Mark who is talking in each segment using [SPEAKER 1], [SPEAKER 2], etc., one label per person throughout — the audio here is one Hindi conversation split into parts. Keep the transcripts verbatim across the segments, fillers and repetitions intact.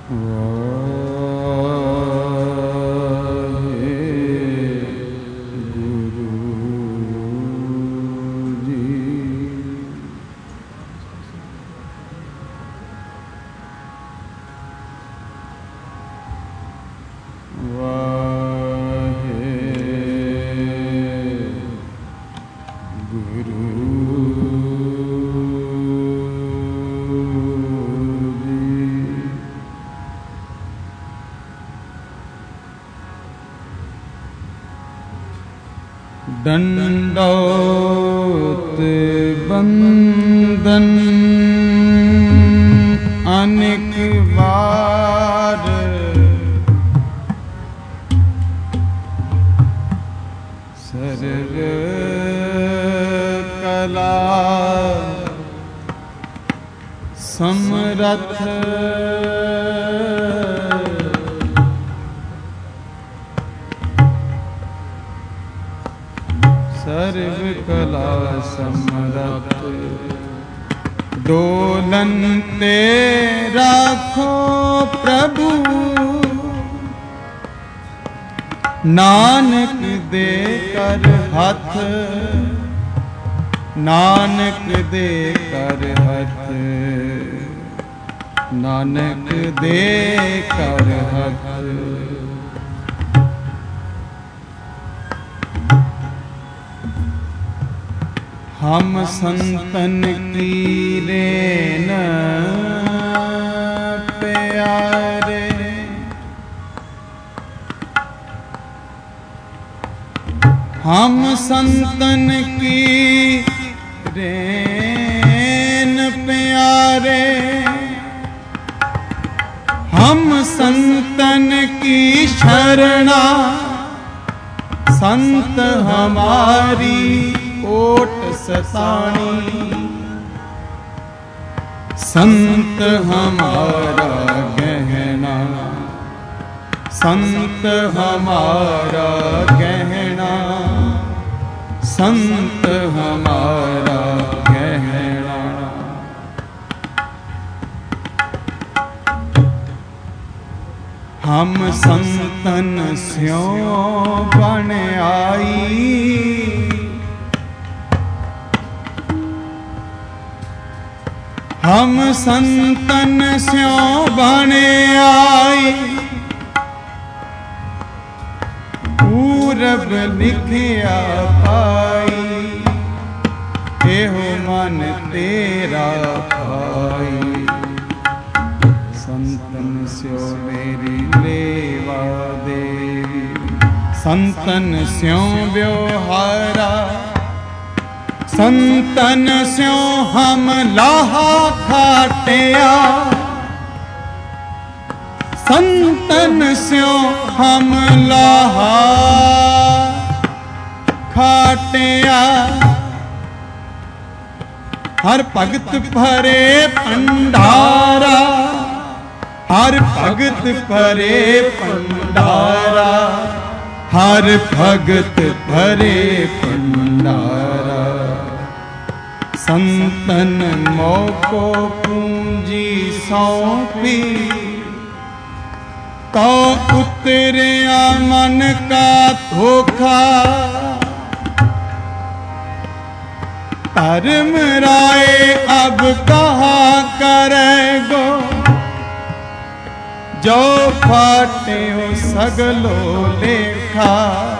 [SPEAKER 1] दंडोत बंदन अनेक बार सर्व कला समरथ सर्व कला समरथ डोलन ते राखो प्रभु नानक दे कर हथ नानक दे कर हथ नानक दे कर हथ हम संतन की रेन प्यारे हम संतन की रेन प्यारे हम संतन की शरणा संत हमारी ओट सतानी संत हमारा गहना संत हमारा गहना संत हमारा गहना हम संतन स्यों बन आई हम संतन स्यों बने आई पूरब लिखिया पाई एहो मन तेरा पाई संतन स्यों मेरी लेवा देवी संतन स्यों व्यवहारा संतन स्यों हम लाहा खाटिया संतन स्यों हम लाहा खाटिया हर भगत भरे भंडारा हर भगत भरे भंडारा हर भगत भरे भंडारा संतन मोको पूंजी सौंपी तो उतरिया मन का धोखा धर्म राय अब कहा करेगो जो फाटे हो सगलो लेखा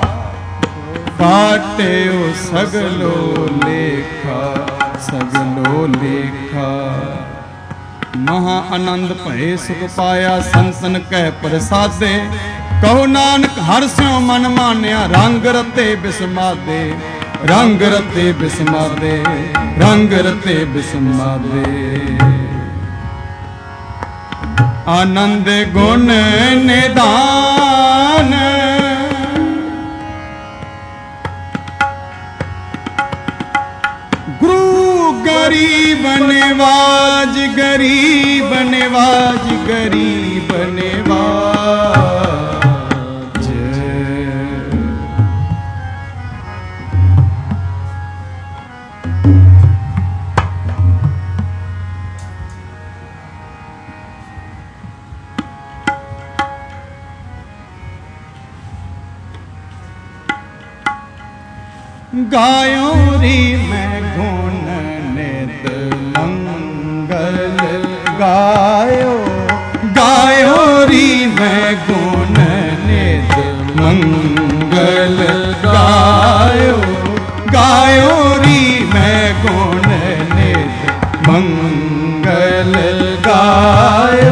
[SPEAKER 1] फाटे हो सगलो लेखा सगलो लेखा महा आनंद भये सुख पाया संतन कह प्रसादे कहो नानक हर स्यों मन मान्या रंग रते बिस्मादे रंग रते बिस्मादे रंग रते बिस्मादे आनंद गुण निदान गरीब नेवाज गरीब नेवाज गरीब नेवाज गायो री मैं गुण नित मंगल गायो, गायो री मैं गुण नित मंगल गायो, गायो री मैं गुण नित मंगल गायो।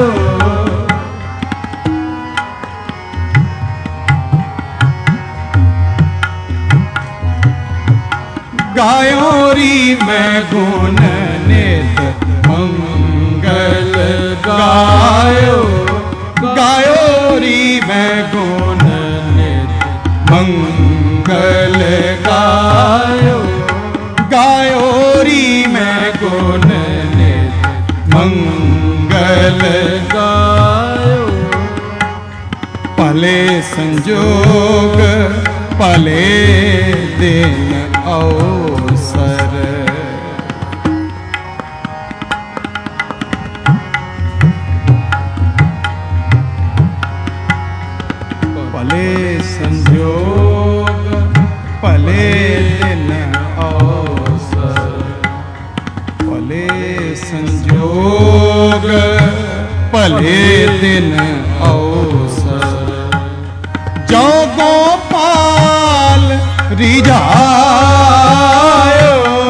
[SPEAKER 1] गायो री मैं गुण नित मंगल गायो, गायो री मैं गुण नित मंगल गायो, गायो री मैं गुण नित मंगल गायो। भले संजोग भले दिन अवसर, भले संजोग भले दिन अवसर, भले संजोग भले दिन अवसर। जो गोपाल रिझायो,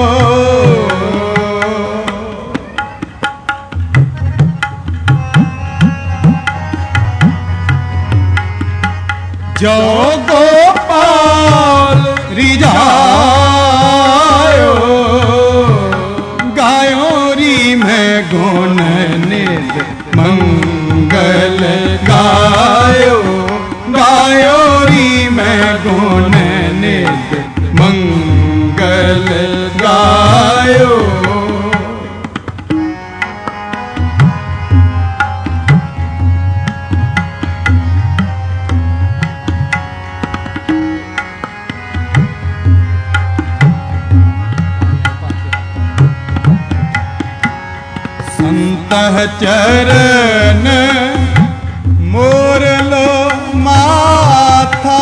[SPEAKER 1] जो गोपाल रिझायो, गायो री मैं गुण नित मंगल गायो, गायो री मैं गुण नित मंगल गायो। संतः चरण मोर लो माथा,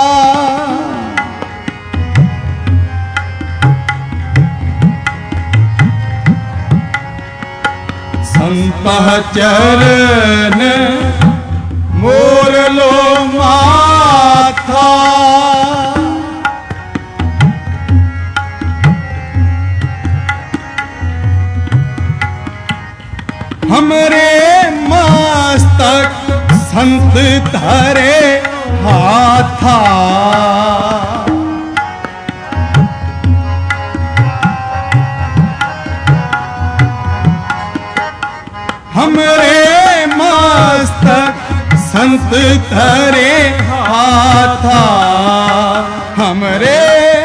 [SPEAKER 1] संतः चरण मोर लो माथा। हमरे मस्तक संत धरे हाथा, हमरे मस्तक संत धरे हाथा, हमरे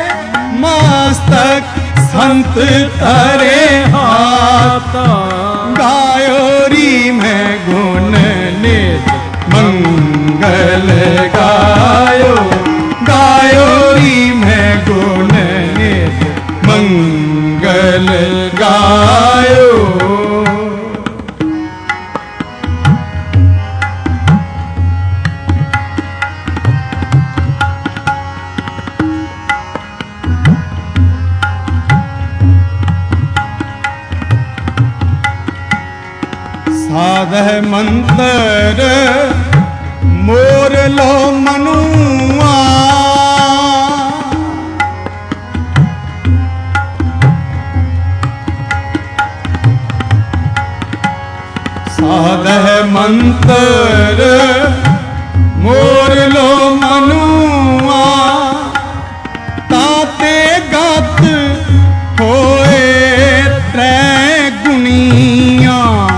[SPEAKER 1] मस्तक संत धरे हाथा। गायो री मैं गुण नित मंगल गायो, गायो री मैं गुण नित मंगल गायो। साधह मंतर मोर लो मनुआ, साधह मंतर मोर लो मनुआ। ताते गत होए त्रै गुनिया,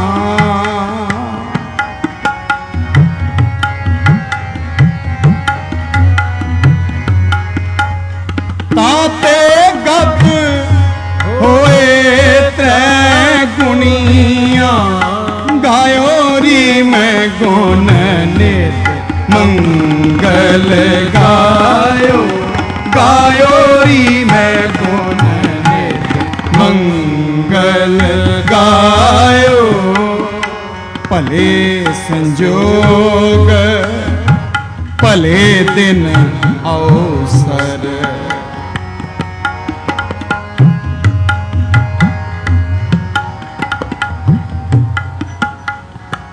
[SPEAKER 1] ताते गत होए त्रै गुनिया। गायो री मैं गुण नित मंगल गायो, गायो री मैं गुण नित मंगल गायो। भले संजोग भले दिन अवसर,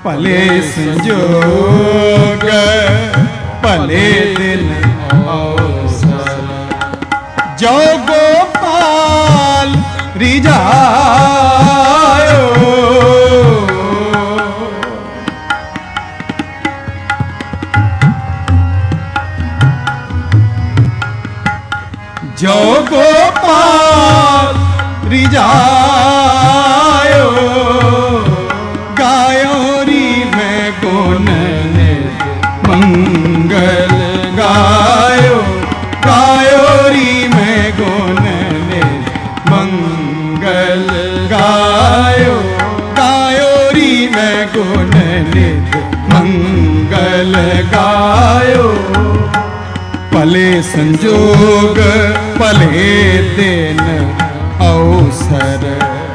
[SPEAKER 1] भले संजोग भले दिन अवसर, जो गोपाल रिझायो, जो गोपाल रिझायो, गायो री मैं गुण नित मंगल गायो, गायो री मैं गुण नित मंगल गायो, गायो री मैं गुण नित मंगल गायो। भले संजोग भले दिन अवसर,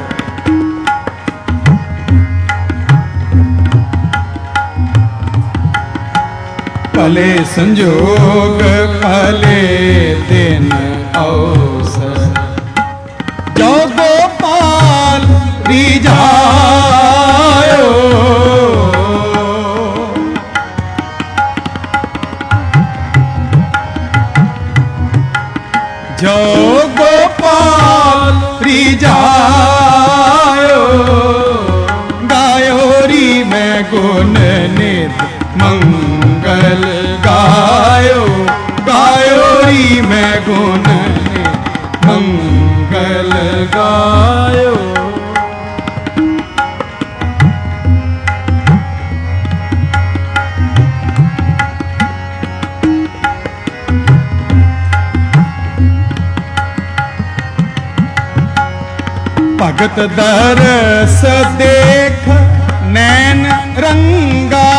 [SPEAKER 1] भले संजोग भले दिन अवसर, जो गोपाल रिझायो, जो गोपाल रिझायो, गायो री मैं गुण नित मंगल गायो, गायो री मैं गुण नित मंगल गायो। भगत दरस देख नैन रंगा,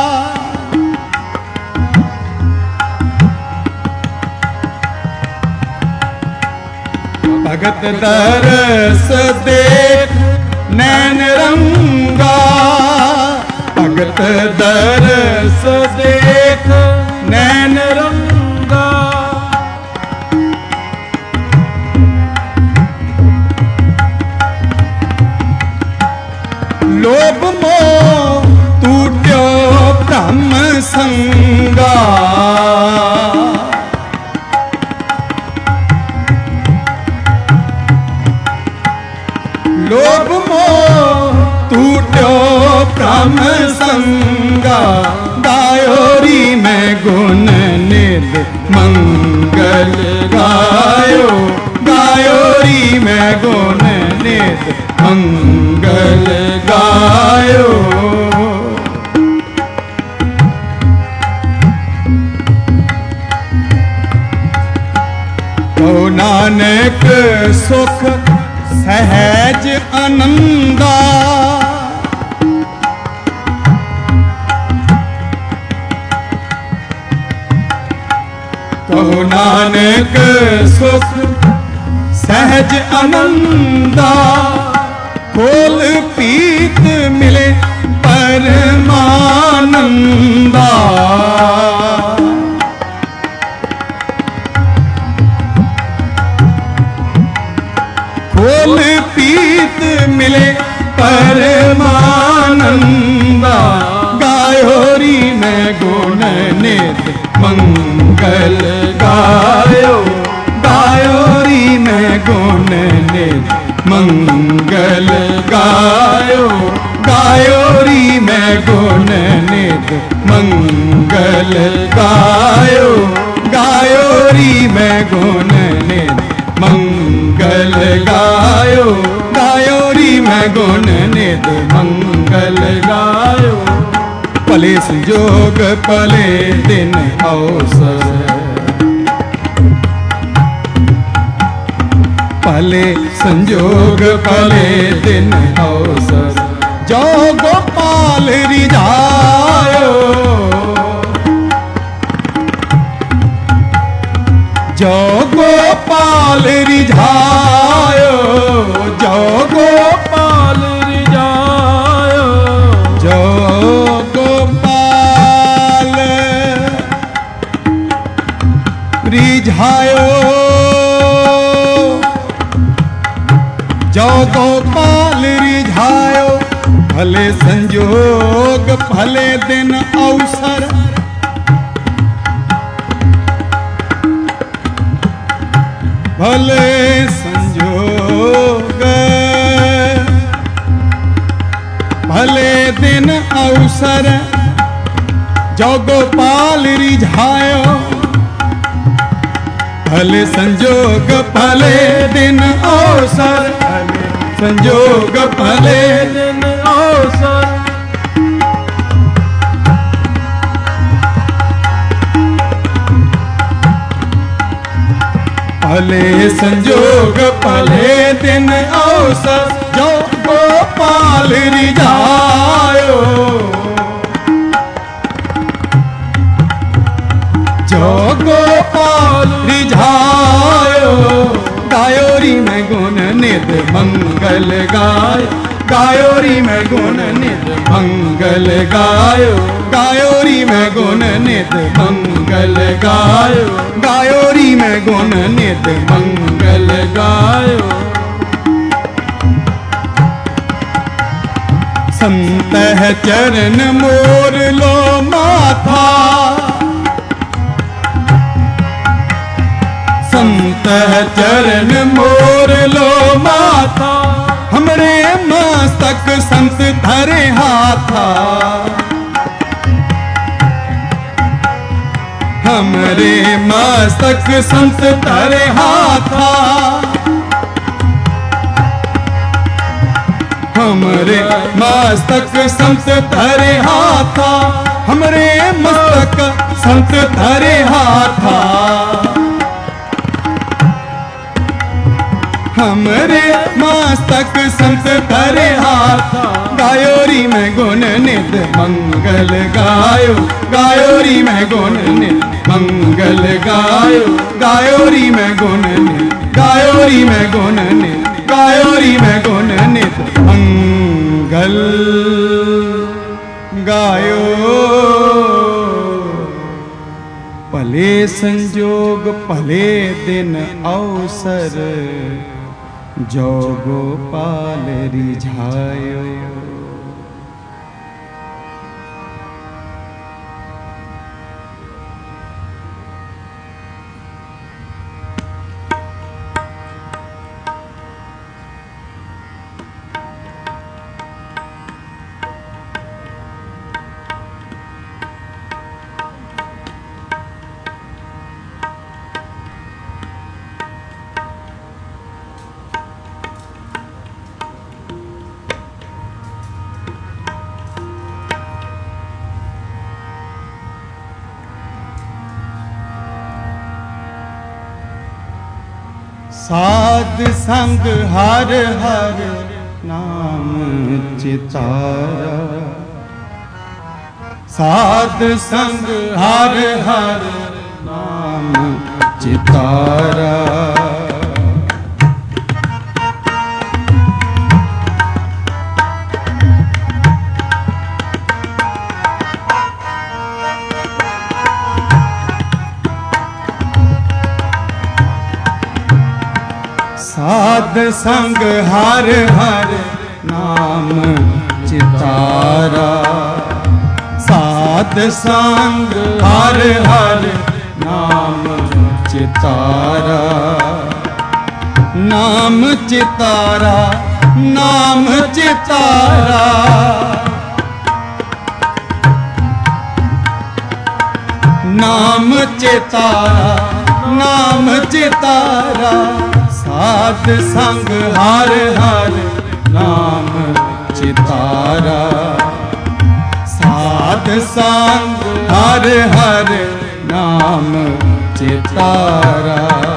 [SPEAKER 1] भगत दरस देख नैन रंगा, भगत दरस देख नैन रंगा, लोभ मोह टूट्यो ब्रह्म संगा, लोभ मोह टूट्यो ब्रह्म संगा, गायो री मैं गुण नित मंगल गायो, गायो री मैं गुण नित मंगल गायो। तो नानक सुख सहज आनंदा, तो नानक सुख सहज आनंदा, खोल पीत मिले परमानंदा, खोल पीत मिले परमानंदा, गायो री मैं गुण नित मंगल गायो, गायो री मैं गुण नित मंगल गायो, गायो री मैं गुण नित मंगल गायो, गायो री मैं गुण नित मंगल गायो, गायो री मैं गुण नित मंगल गायो। भले संजोग भले दिन अवसर, भले संजोग भले दिन अवसर, जो गोपाल रिझायो, जो गोपाल रिझायो, जो गोपाल रिझायो, जो गोपाल रिझायो, जो गोपाल रिझायो, भले भले संजोग भले दिन अवसर, भले संजोग भले दिन अवसर, जो गोपाल रिझायो। भले संजोग भले दिन अवसर, भले संजोग भले दिन अवसर। भले संजोग भले दिन अवसर, जो गोपाल रिझायो। जो गोपाल रिझायो, गायोरी में गुण नित मंगल गाय। गायोरी में गुण नित मंगल गायो। गायोरी में गुण नित मंगल गायो। गायोरी में गुण नित मंगल गायो। संत है चरण मोर लो माथा, संत है चरण मोर लो माथा। हमरे मस्तक संत धरे हाथा, हमरे मस्तक संत धरे हाथा। हमरे मस्तक संत धरे हाथा, हमरे मस्तक संत धरे हाथा। हमरे मस्तक संत धरे हाथा, गायोरी में गुण नित मंगल गायो। गायोरी में गुण नित मंगल गायो। गायोरी में गुण नित, गायोरी में गुण नित, गायोरी में गुण नित मंगल गायो। भले संजोग भले दिन अवसर, जो गोपाल रिझायो। साध संग हर हर नाम चितारा। साध संग हर हर नाम चितारा। साध संग हर हर नाम चितारा। साध संग हर हर नाम चितारा। नाम चितारा, नाम चितारा। नाम चितारा, नाम चितारा। साध संग हर हर नाम चितारा। साध संग हर हर नाम चितारा।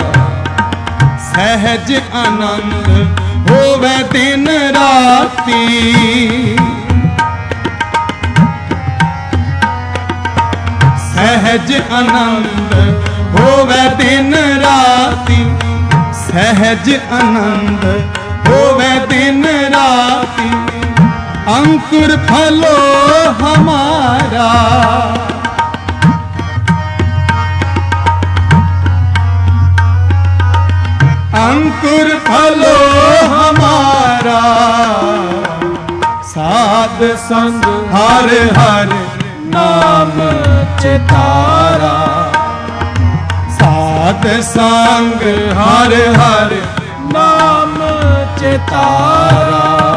[SPEAKER 1] सहज आनंद होवे दिन राती। सहज आनंद होवे दिन राती। सहज आनंद होवे दिन राती। अंकुर फलो हमारा। अंकुर फलो हमारा। साध संग हर हर नाम चितारा, साध संग हर हर नाम चितारा।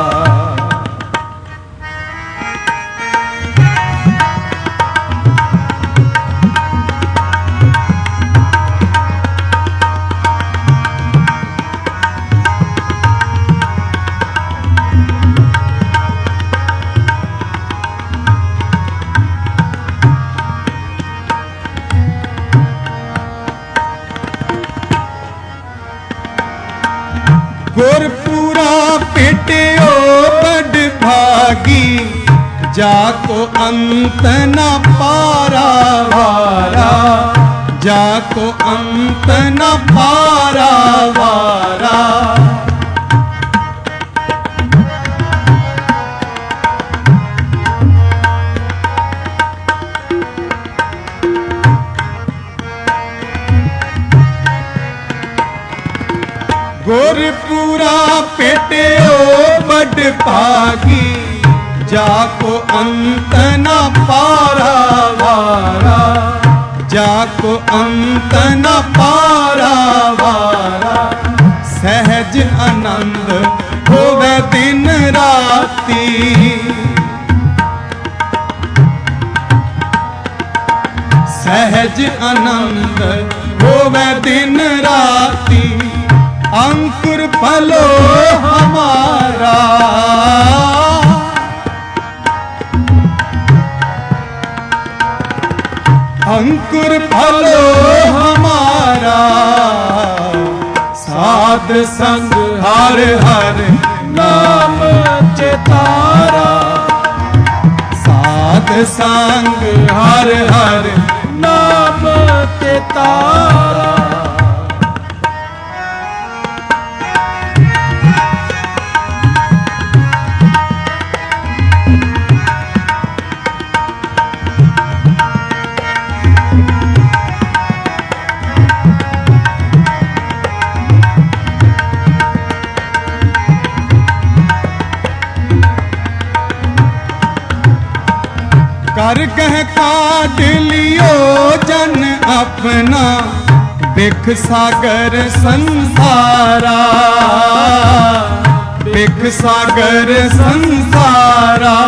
[SPEAKER 1] गुरपुरा पिटियो बड़ भागी, जाको अंत न पारा वारा, जाको अंत न पारा वारा। गुरपुरा पिटियो बड़ भागी, जाको अंत न पारा वारा, जाको अंत न पारा वारा। सहज आनंद होवे दिन राती, सहज आनंद होवे दिन राती। अंकुर फलो हमारा, अंकुर फलो हमारा। साध संग हर हर नाम चितारा, साध संग हर हर नाम चितारा। कर कह काट लियो जन अपना, बिख सागर संसारा, बिख सागर संसारा।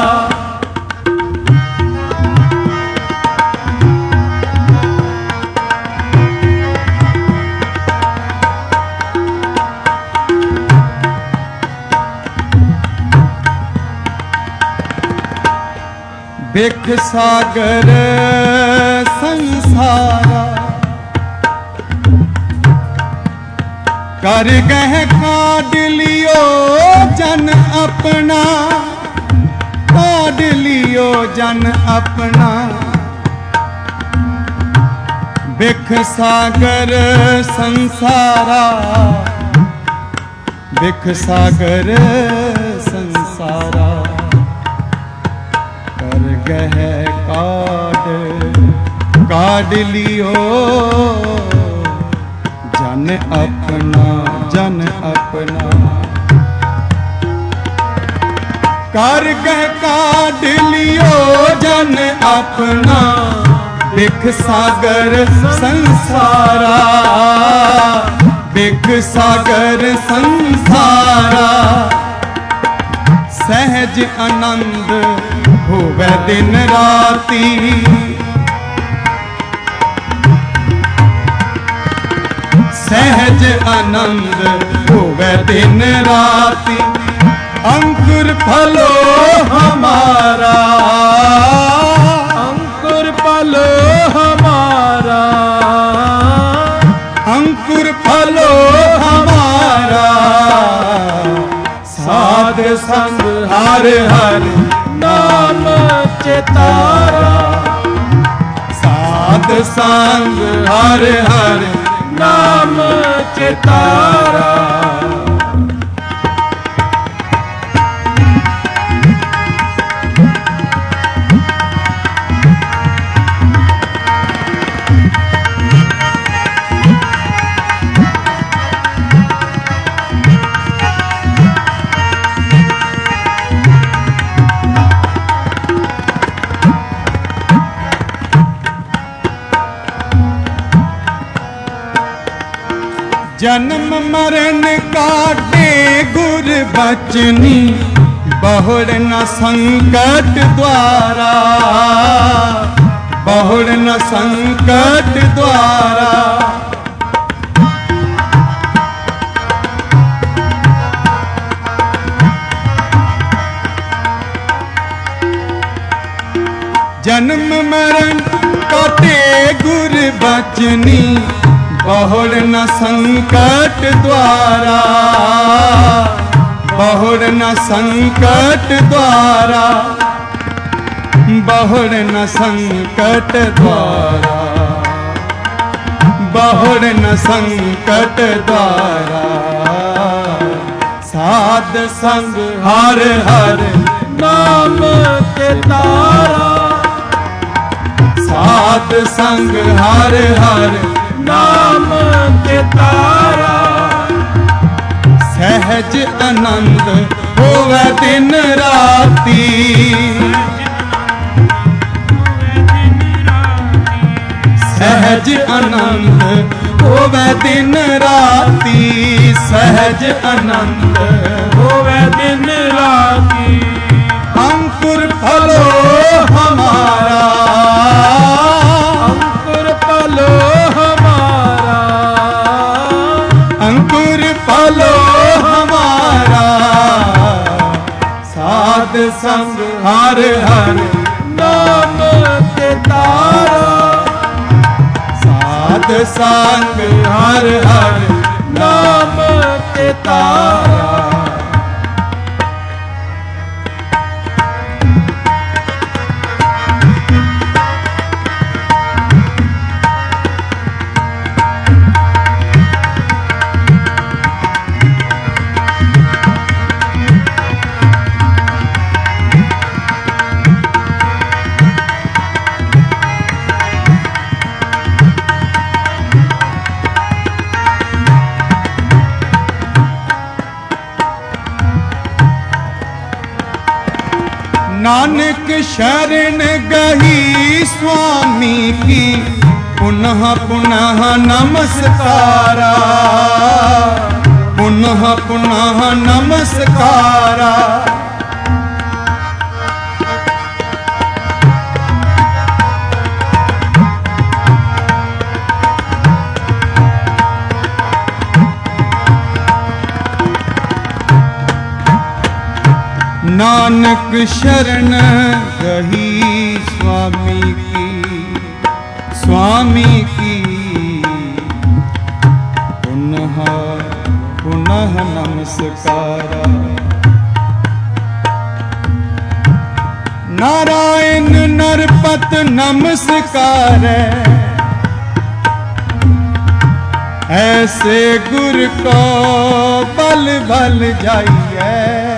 [SPEAKER 1] बिख सागर संसारा, कर गह काट लियो जन अपना, काट लियो जन अपना। बिख सागर संसारा, बिख सागर संसारा। गह काट काट लियो जन अपना, जन अपना। कर गह काट लियो जन अपना, बिख सागर संसारा, बिख सागर संसारा। सहज आनंद होवे दिन राती, सहज आनंद होवे दिन राती। अंकुर फलो हमारा, अंकुर फलो हमारा, अंकुर फलो हमारा। साध संग हर हर नाम चितारा, साध संग हर हर नाम चितारा। जन्म मरण काटे गुर बचनी, बहुड़ न संकट द्वारा, बहुड़ न संकट द्वारा। जन्म मरण काटे गुर बचनी, बहुड़ न संकट द्वारा, बहुड़ न संकट द्वारा, बहुड़ न संकट द्वारा, बहुड़ न संकट द्वारा। साध संग हर हर नाम के तारा, साध संग हर हर नाम के तारा। सहज आनंद होवे दिन राती, सहज आनंद होवे दिन राती, सहज आनंद होवे दिन राती। अंकुर फलो हमारा, अंकुर फलो हमारा, अंकुर फलो हमारा। साध संग हर हर नाम के तारा, साध संग हर हर नाम के तारा। नानक शरण गही स्वामी की, पुनः पुनः नमस्कारा, पुनः पुनः नमस्कारा। नानक शरण गही स्वामी की, स्वामी की, पुनः पुनः नमस्कारा। नारायण नरपत नमस्कार, ऐसे गुर को बल बल जाइए,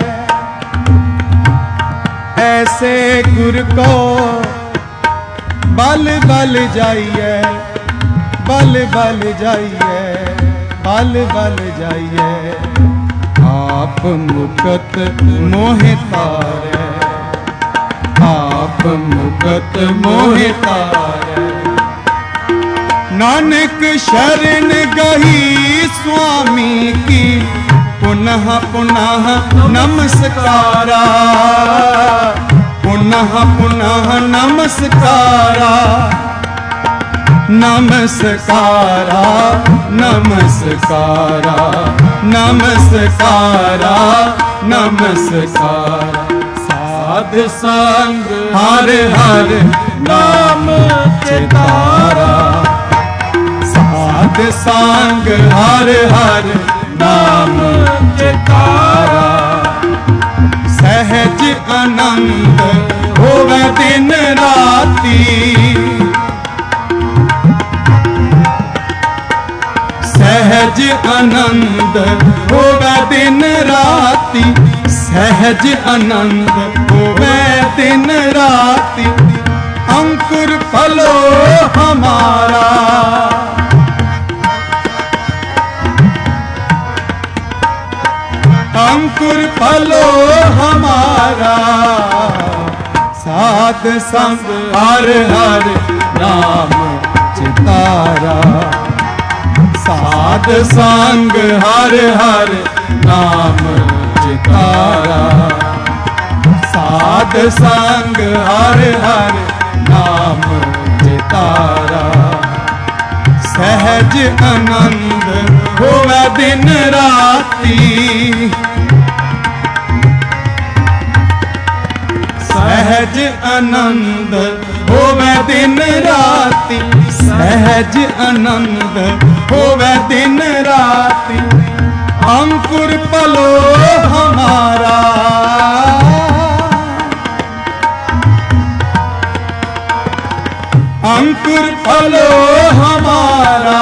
[SPEAKER 1] ऐसे गुर को बल बल जाइए, बल बल जाइए, बल बल जाइए। आप मुकत मोहि तारे, आप मुकत मोहि तारे। नानक शरण गही स्वामी की, पुनः पुनः नमस्कारा, पुनः पुनः नमस्कारा, नमस्कारा, नमस्कारा, नमस्कारा, नमस्कारा। साध संग हर हर नाम चितारा, साध संग हर हर नाम चितारा। सहज आनंद होवे दिन राती, सहज आनंद होवे दिन राती, सहज आनंद होवे दिन राती। अंकुर फलो हमारा, अंकुर फलो हमारा। साध संग हर हर नाम चितारा, साध संग हर हर नाम चितारा, साध संग हर हर नाम चितारा। सहज आनंद होवे दिन राती, सहज आनंद होवे दिन राती, सहज आनंद होवे दिन राती। अंकुर पलो हमारा, अंकुर पलो हमारा।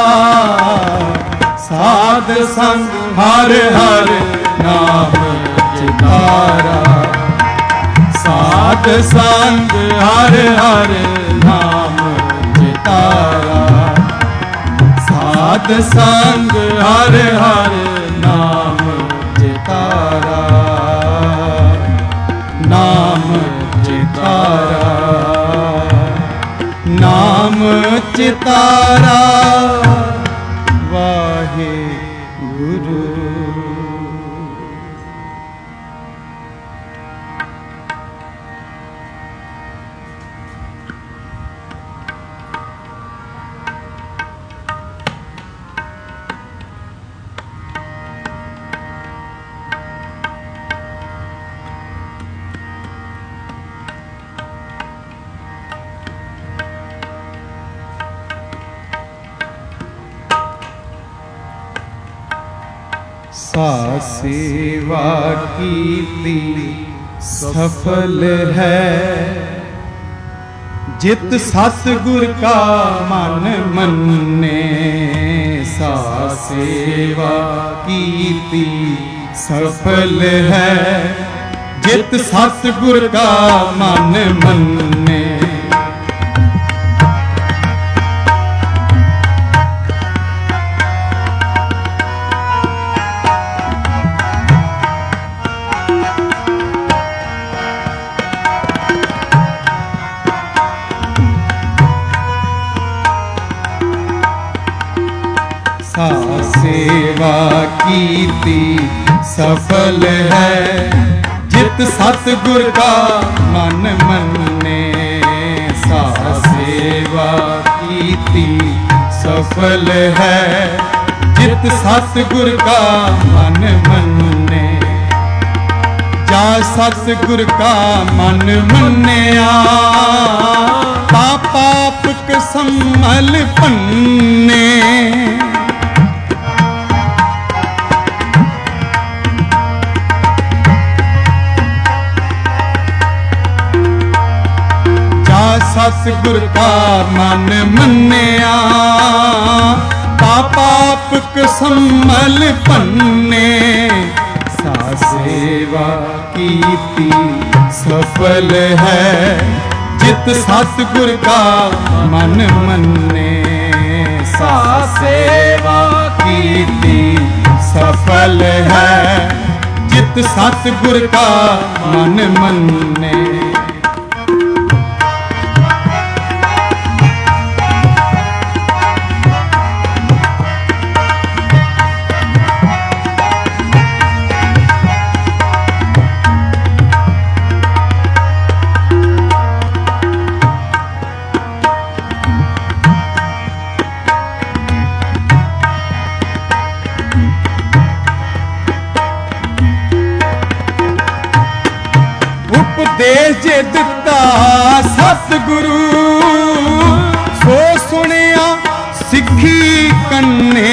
[SPEAKER 1] साध संग हर हर नाम चितारा, साध संग हर हर नाम चितारा, साध संग हर हर नाम चितारा, नाम चितारा, नाम चितारा। वाहे गुरु। सा सेवा कीती सफल है, जित सतगुर का मन मन्ने। सा सेवा कीती सफल है, जित सतगुर का मन मन्ने। सा सेवा कीती सफल है, जित सतगुर का मन मन्ने। सा सेवा कीती सफल है, जित सतगुर का मन मन्ने। जा सतगुर का मन मन्निया, ता पाप कसमल भन्ने। सतगुर का मन मन्निया, ता पाप कसमल भन्ने। सा सेवा कीती सफल है, जित सतगुर का मन मन्ने। सा सेवा कीती सफल है, जित सतगुर का मन मन्ने। उपदेश जे दिता सतगुरु, सो सुनिया सिखी कन्ने।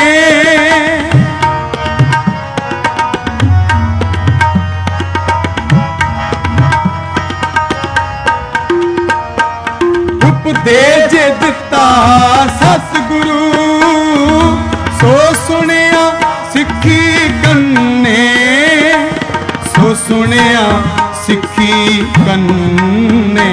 [SPEAKER 1] उपदेश जे दिता सतगुरु, सो सुनिया सिखी कन्ने। सो सुनिया सिखी कन्ने।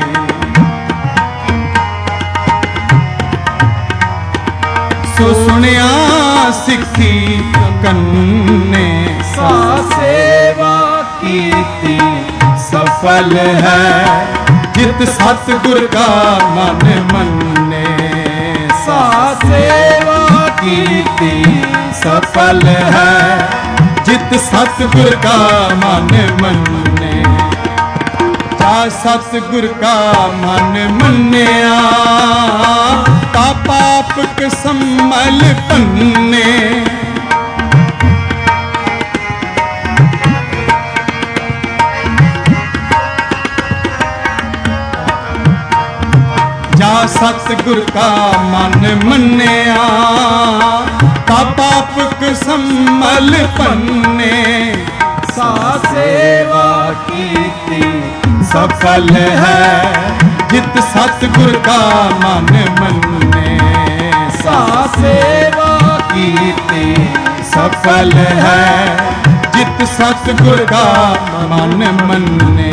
[SPEAKER 1] सो सुनिया सिखी कन्ने। सा सेवा कीती सफल है, जित सतगुर का मन मन्ने। सा सेवा कीर्ति सफल है, जित सतगुर का मन मन्ने। जा सतगुर का मन मन्निया, ता पाप कसमल पन्ने। जा सतगुर का मन मन्निया, ता पाप कसमल पन्ने। सा सेवा कीर्ति सफल है, जित सतगुर का मन मन्ने। सा सेवा कीर्ति सफल है, जित सतगुर का मन मन्ने।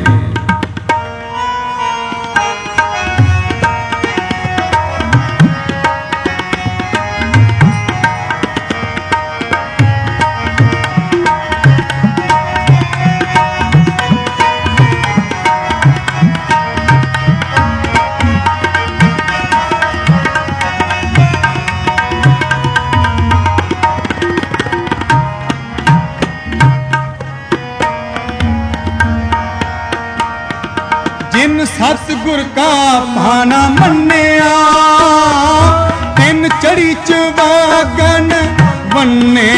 [SPEAKER 1] जिन सतगुर का भाना मन्निया, तिन चढ़ी चवागन बन्ने।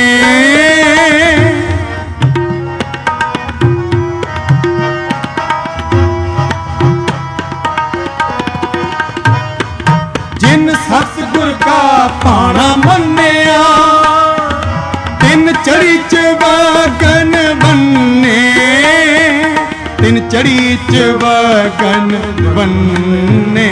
[SPEAKER 1] जिन सतगुर का भाना मन्निया, तिन चढ़ी चवागन बन्ने। तिन चढ़ी चवागन बन्ने।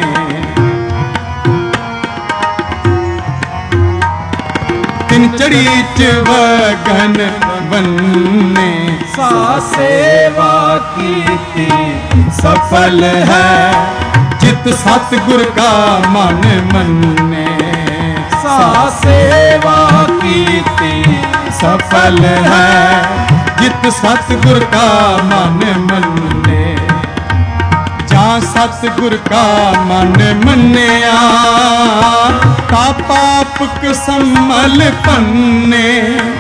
[SPEAKER 1] तिन चढ़ी चवागन बन्ने। सा सेवा कीर्ति सफल है, जित सतगुर का मन मन्ने। सा सेवा कीर्ति सफल है, जित सतगुर का मन मन्ने। जा सतगुर का मन मन्निया, ता पाप कसमल पन्ने।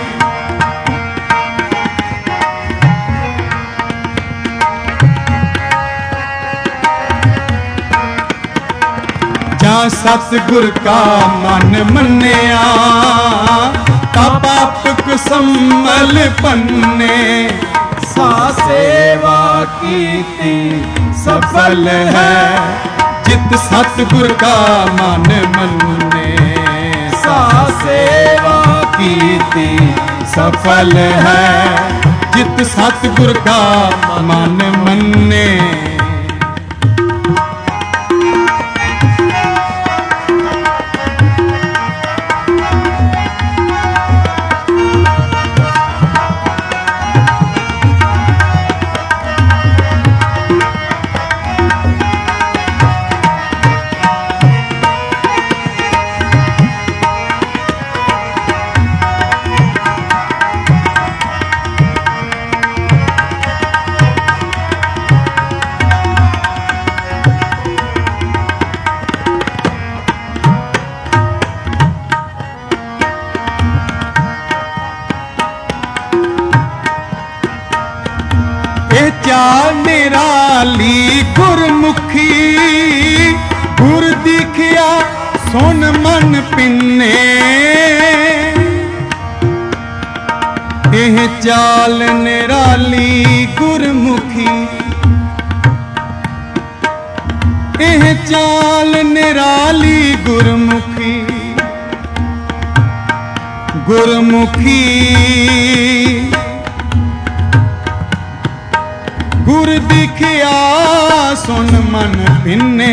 [SPEAKER 1] जा सतगुर का मन मन्निया, ता पाप कसमल पन्ने। सा सेवा कीर्ति सफल है, जित सतगुर का मन मन्ने। सा सेवा कीर्ति सफल है, जित सतगुर का मन मन्ने। चाल निराली गुरमुखी, गुर दिखिया सुन मन पिन्ने। एह चाल निराली गुरमुखी, एह चाल निराली गुरमुखी। गुरमुखी गुर दिखिया सुन मन भिन्ने।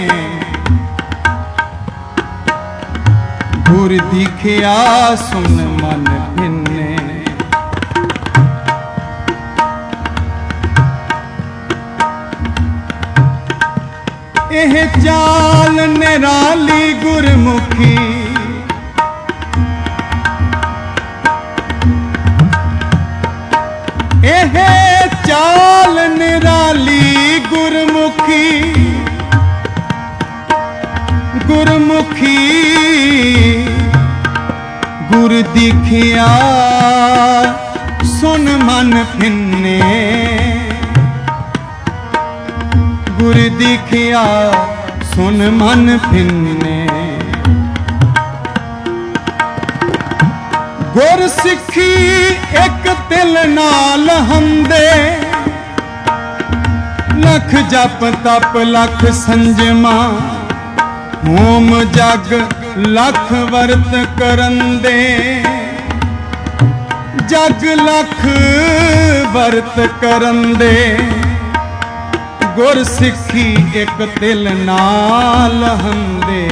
[SPEAKER 1] गुर दिखिया सुन मन भिन्ने। एह चाल निराली गुरमुखी, एह चाल निराली गुरमुखी। गुरमुखी गुर दिखिया सुन मन फिन्ने, गुर दिखिया सुन मन फिन्ने। गुर सिखी एक तिल नाल हंदे, लख जप तप लख संजमा, होम जग लख वर्त करंदे, जग लख वर्त करंदे। गुर सिखी एक तिल नाल हंदे,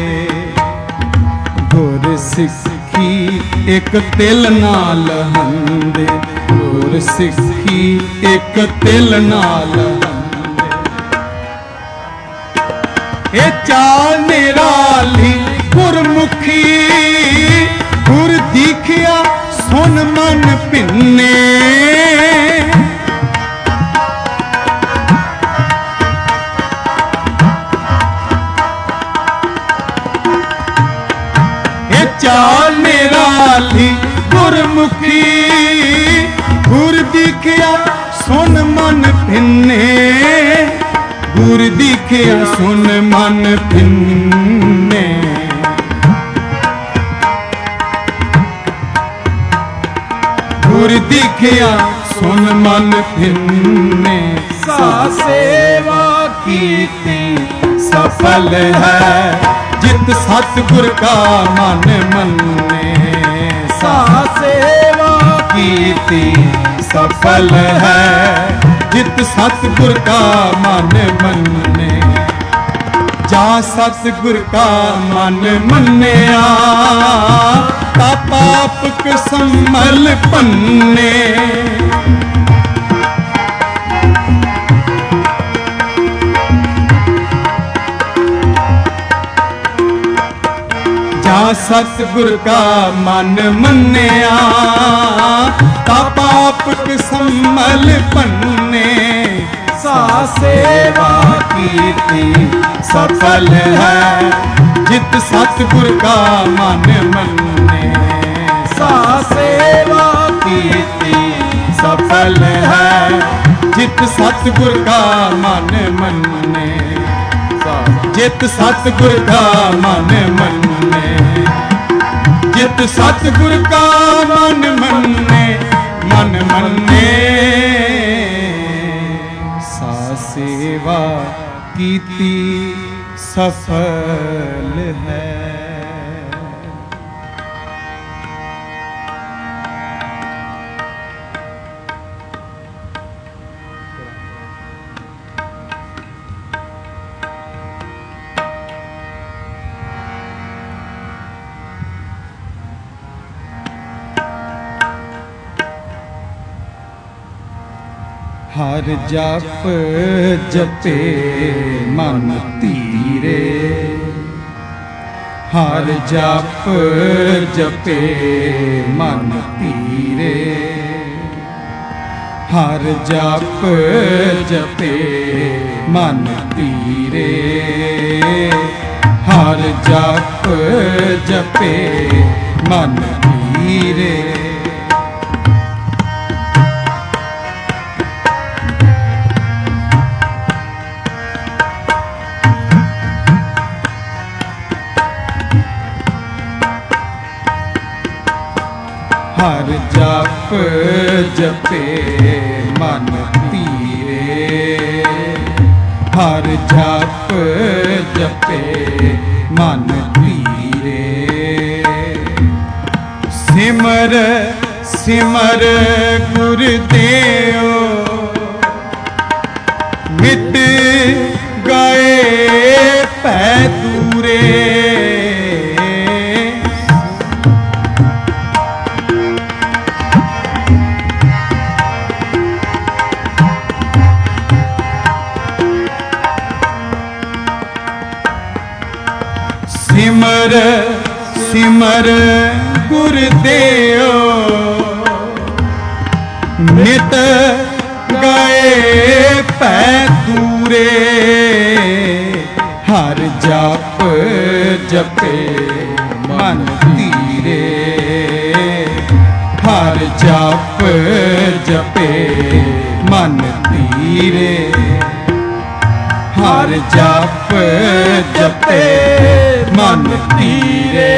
[SPEAKER 1] गुर सिखी एक तिल नाल हंदे, गुर सिखी एक तिल नाल हंदे। ए चाल निराली गुरमुखी, गुर दिखिया सुन मन भिन्ने। ए चाल निराली गुरमुखी, गुर दिखिया सुन मन भिन्ने, गुर दिखिया सुन मन भिन्ने। गुर दिखिया सुन मन भिन्ने। सा सेवा कीती सफल है, जित सतगुर का मन मन्ने। सा सेवा कीती सफल है, जित सतगुर का मन मन्ने। जा सतगुर का मन मन्निया, ता पाप संभल पन्ने। जा सतगुर का मन मन्निया, ता पाप संभल पन्ने। सा सेवा कीती सफल है, जित सतगुर का मन मन्ने। सा सेवा कीती सफल है, जित सतगुर का मन मन्ने। जित सतगुर का मन मन्ने, जित सतगुर का मन मन्ने, मन मन्ने। सा सेवा कीती सफल है। हर जप जपे मन तीरे, हर जप जपे मन तीरे, हर जप जपे मन तीरे, हर जप जपे मन तीरे। हर जप जपे मन तीरे, हर जप जपे मन तीरे। सिमर सिमर गुरदेव, मिट गए पै दूरे। सिमर सिमर गुरदेव, मिट गए पै दूरे। हर जप जपे मन तीरे, जप जपे मन धीरे, हर जप जपे मन धीरे,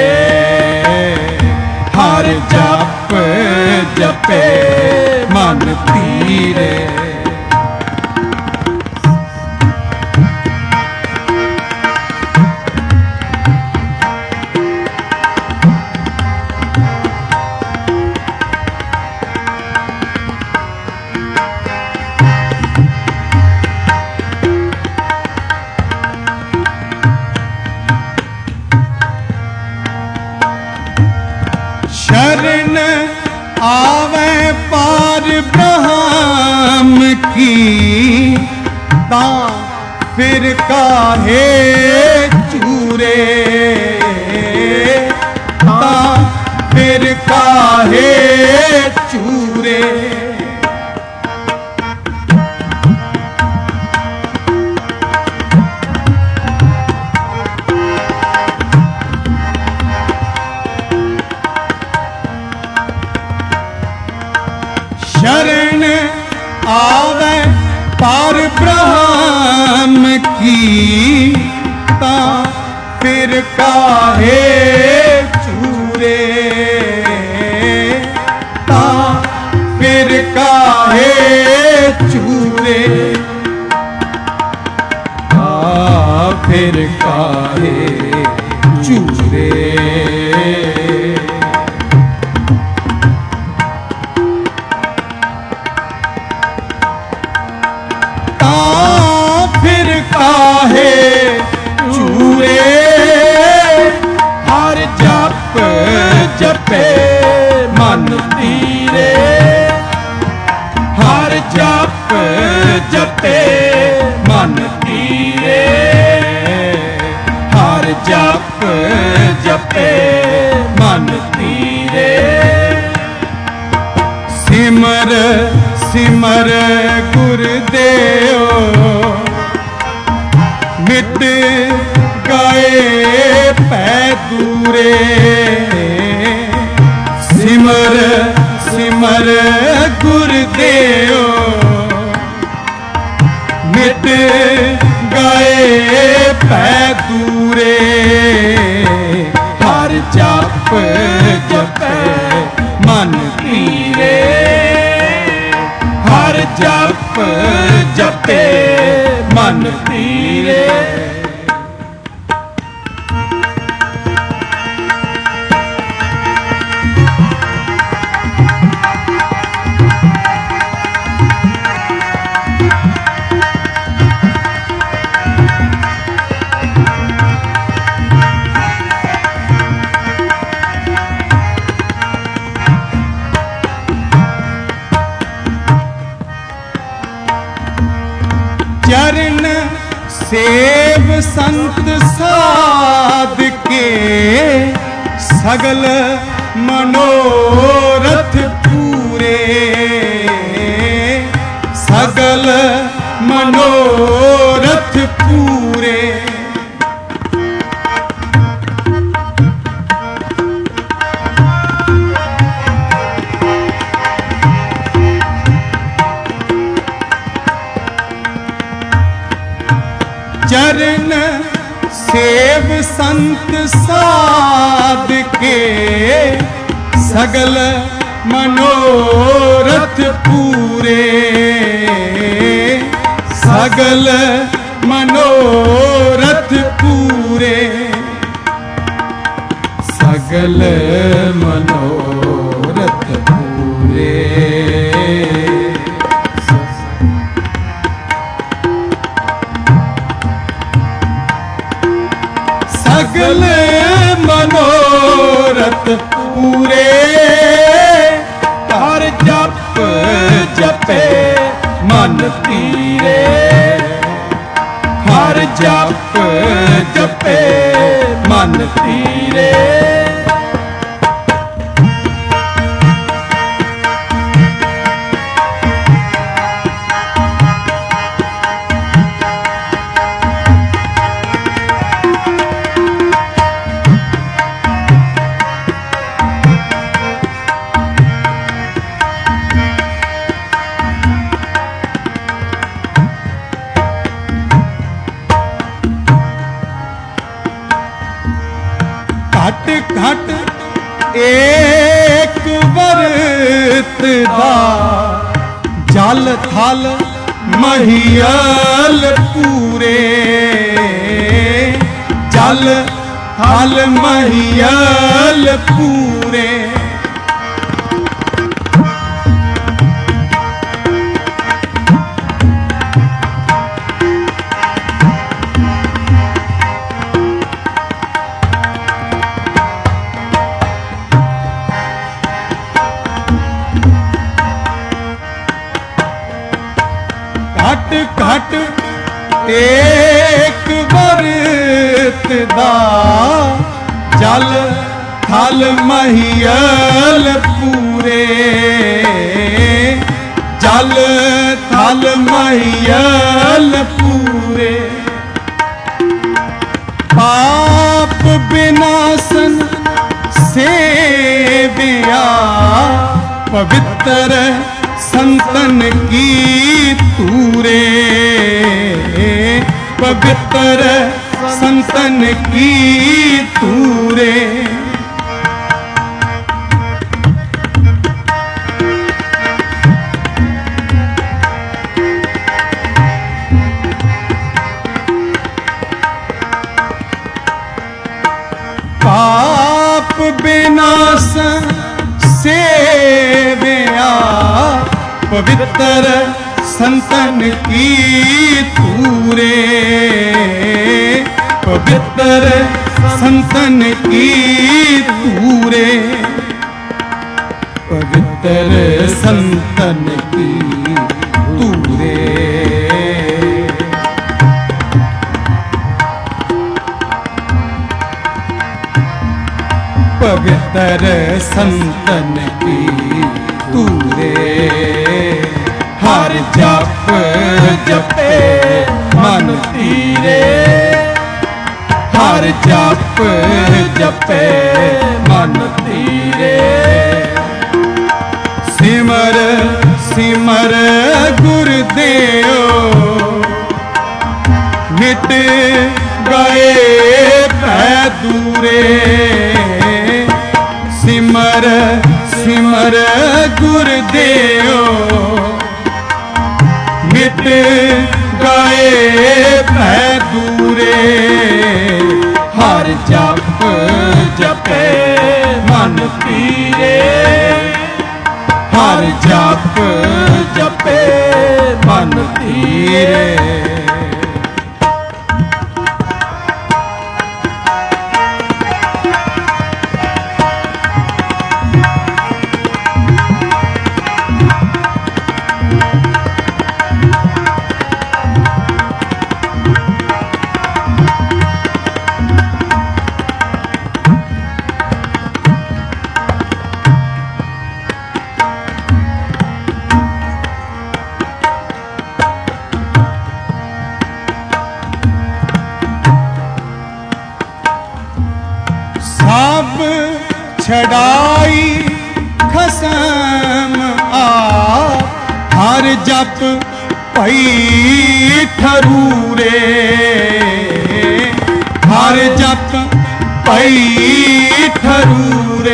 [SPEAKER 1] हर जप जपे मन धीरे। शरण आवे पार ब्रह्म की, ता फिर काहे चूरे, ता फिर काहे चूरे। शरण आवे पार ब्रह्म की, ता फिर काहे चूरे, ता फिर काहे चूरे, ता फिर काहे चूरे। काहे चूरे, हर जप जपे मन धीरे, हर जप जपे मन धीरे, हर जप जपे मन धीरे। सिमर सिमर गुरुदेव मिट गए पै दूरे, सिमर सिमर गुरुदेव मिट गए पै दूरे, हर जप जपे मन धीरे, हर जप जपे मन धीरे। चरण सेव संत साध के, सगल मनोरथ पूरे, सगल मनोरथ पूरे। चरण सेव संत साध के, सगल मनोरथ पूरे, सगल मनोरथ पूरे, सगल मनोरथ पूरे। सगल मनोरथ पूरे, हर जप जपे मन धीरे, हर जप जपे मन धीरे। घट घट एक बरत दा जल थल महियल पूरे जल थल महियल पूरे घट घट एक बरत दा जल थल महियल पूरे जल थल महियल पूरे पाप विनाशन सेविया पवित्र संतन की तूरे पवित्र संतन की तूरे पाप विनाश सेविया पवित्र संतन की तूरे पवित्र संतन की तूरे पवित्र संतन की तूरे पवित्र संतन की तूरे हर जप जपे मन तीरे हर जप जपे मन तीरे सिमर सिमर गुरुदेव मिट गए पै दूरे सिमर सिमर गुरुदेव मिट गए पै दूरे हर जप जपे मन पीरे हर जप जपे मन पीरे सब छड़ाई खसम आ हर जप पई ठरूरे हर जप पई ठरूरे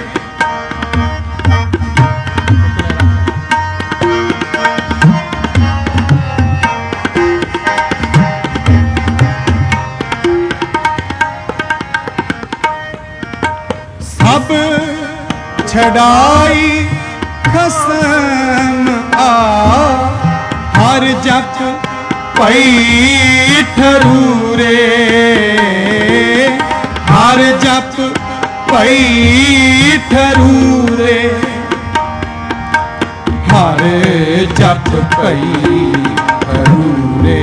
[SPEAKER 1] सब छड़ाई खसम आ हर जप पई ठरूरे हर जप पई ठरूरे हर जप पई ठरूरे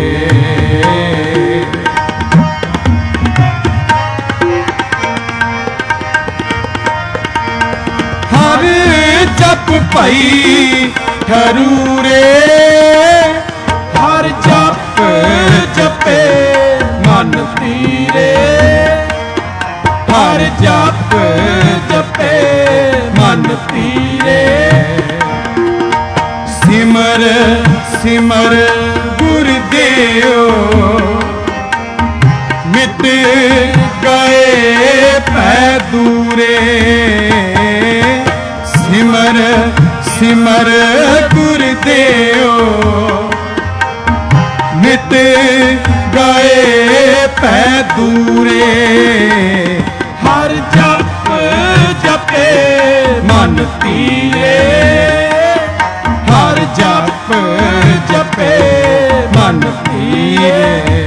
[SPEAKER 1] जप पई ठरूरे हर जप जपे मन तीरे हर जप जपे मन तीरे सिमर सिमर गुरुदेव मिट गए भै दूरे। सिमर सिमर गुरदेव मिट गए भै दूरे। हर जप जपे मन तीरे, हर जप जपे मन तीरे।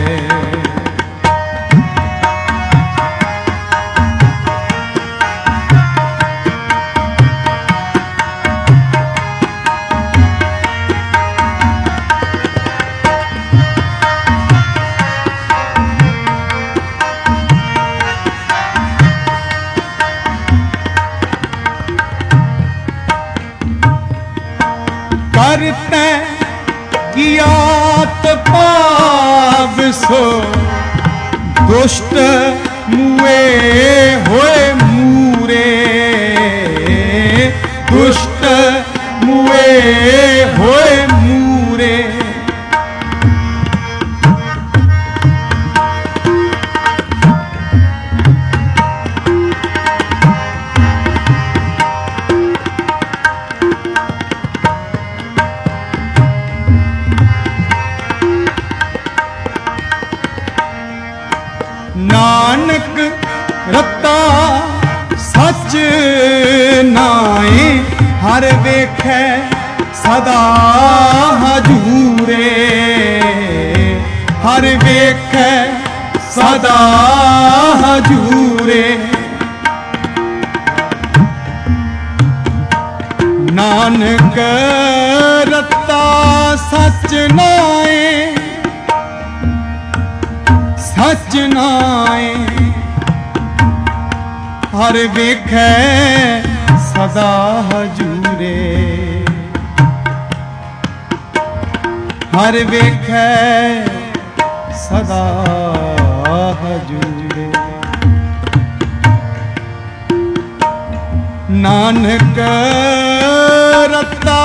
[SPEAKER 1] करते कियात पाप सो दुष्ट मुए होए मूरे। दुष्ट मुए होए मूरे। नानक रता सच नाए, हर वेखै सदा हजूरे। हर वेखै सदा हजूरे। नानक रता सच नाए, सच नाए, हर वेखै सदा हजूरे। हर वेखै सदा हजूरे। नानक रता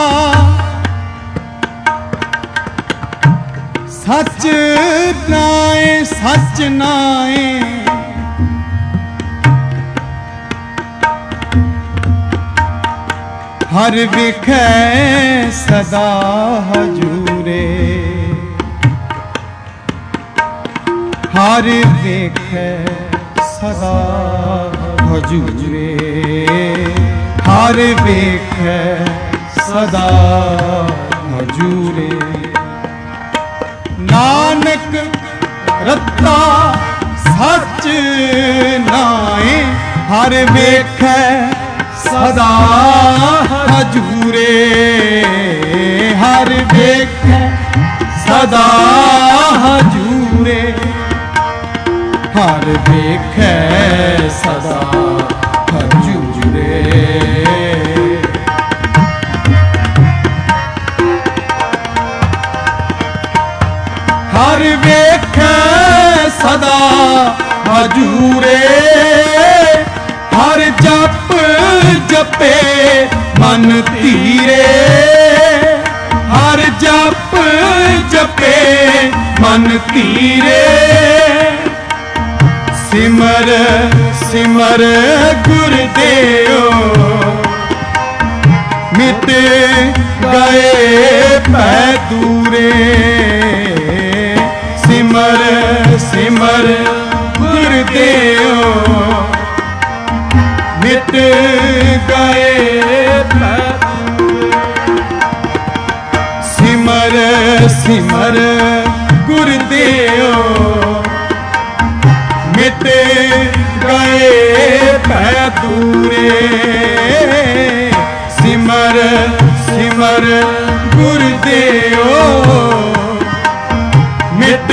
[SPEAKER 1] सच नाए, सच नाए, हर वेखै सदा हजूरे। हर वेखै सदा हजूरे। हर वेखै सदा हजूरे। नानक रता सच नाए, हर वेखै सदा हजूरे। हर वेखै सदा हजूरे। हर वेखै सदा हजूरे। हर वेखै सदा हजूरे। हर जप जपे मन तीरे। हर जप जपे मन तीरे। सिमर सिमर गुरदेव मिट गए भै दूरे। सिमर सिमर गुरदेव मिट गए भै दूरे। सिमर सिमर गुरदेव मिट गए भै दूरे। सिमर सिमर गुरदेव मिट।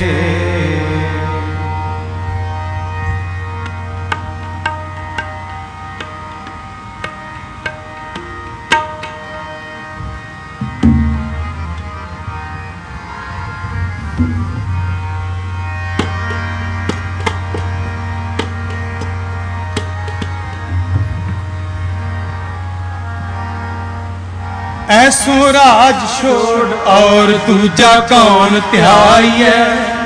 [SPEAKER 1] ऐसो राज छोड़ और दूजा कौन त्याई है।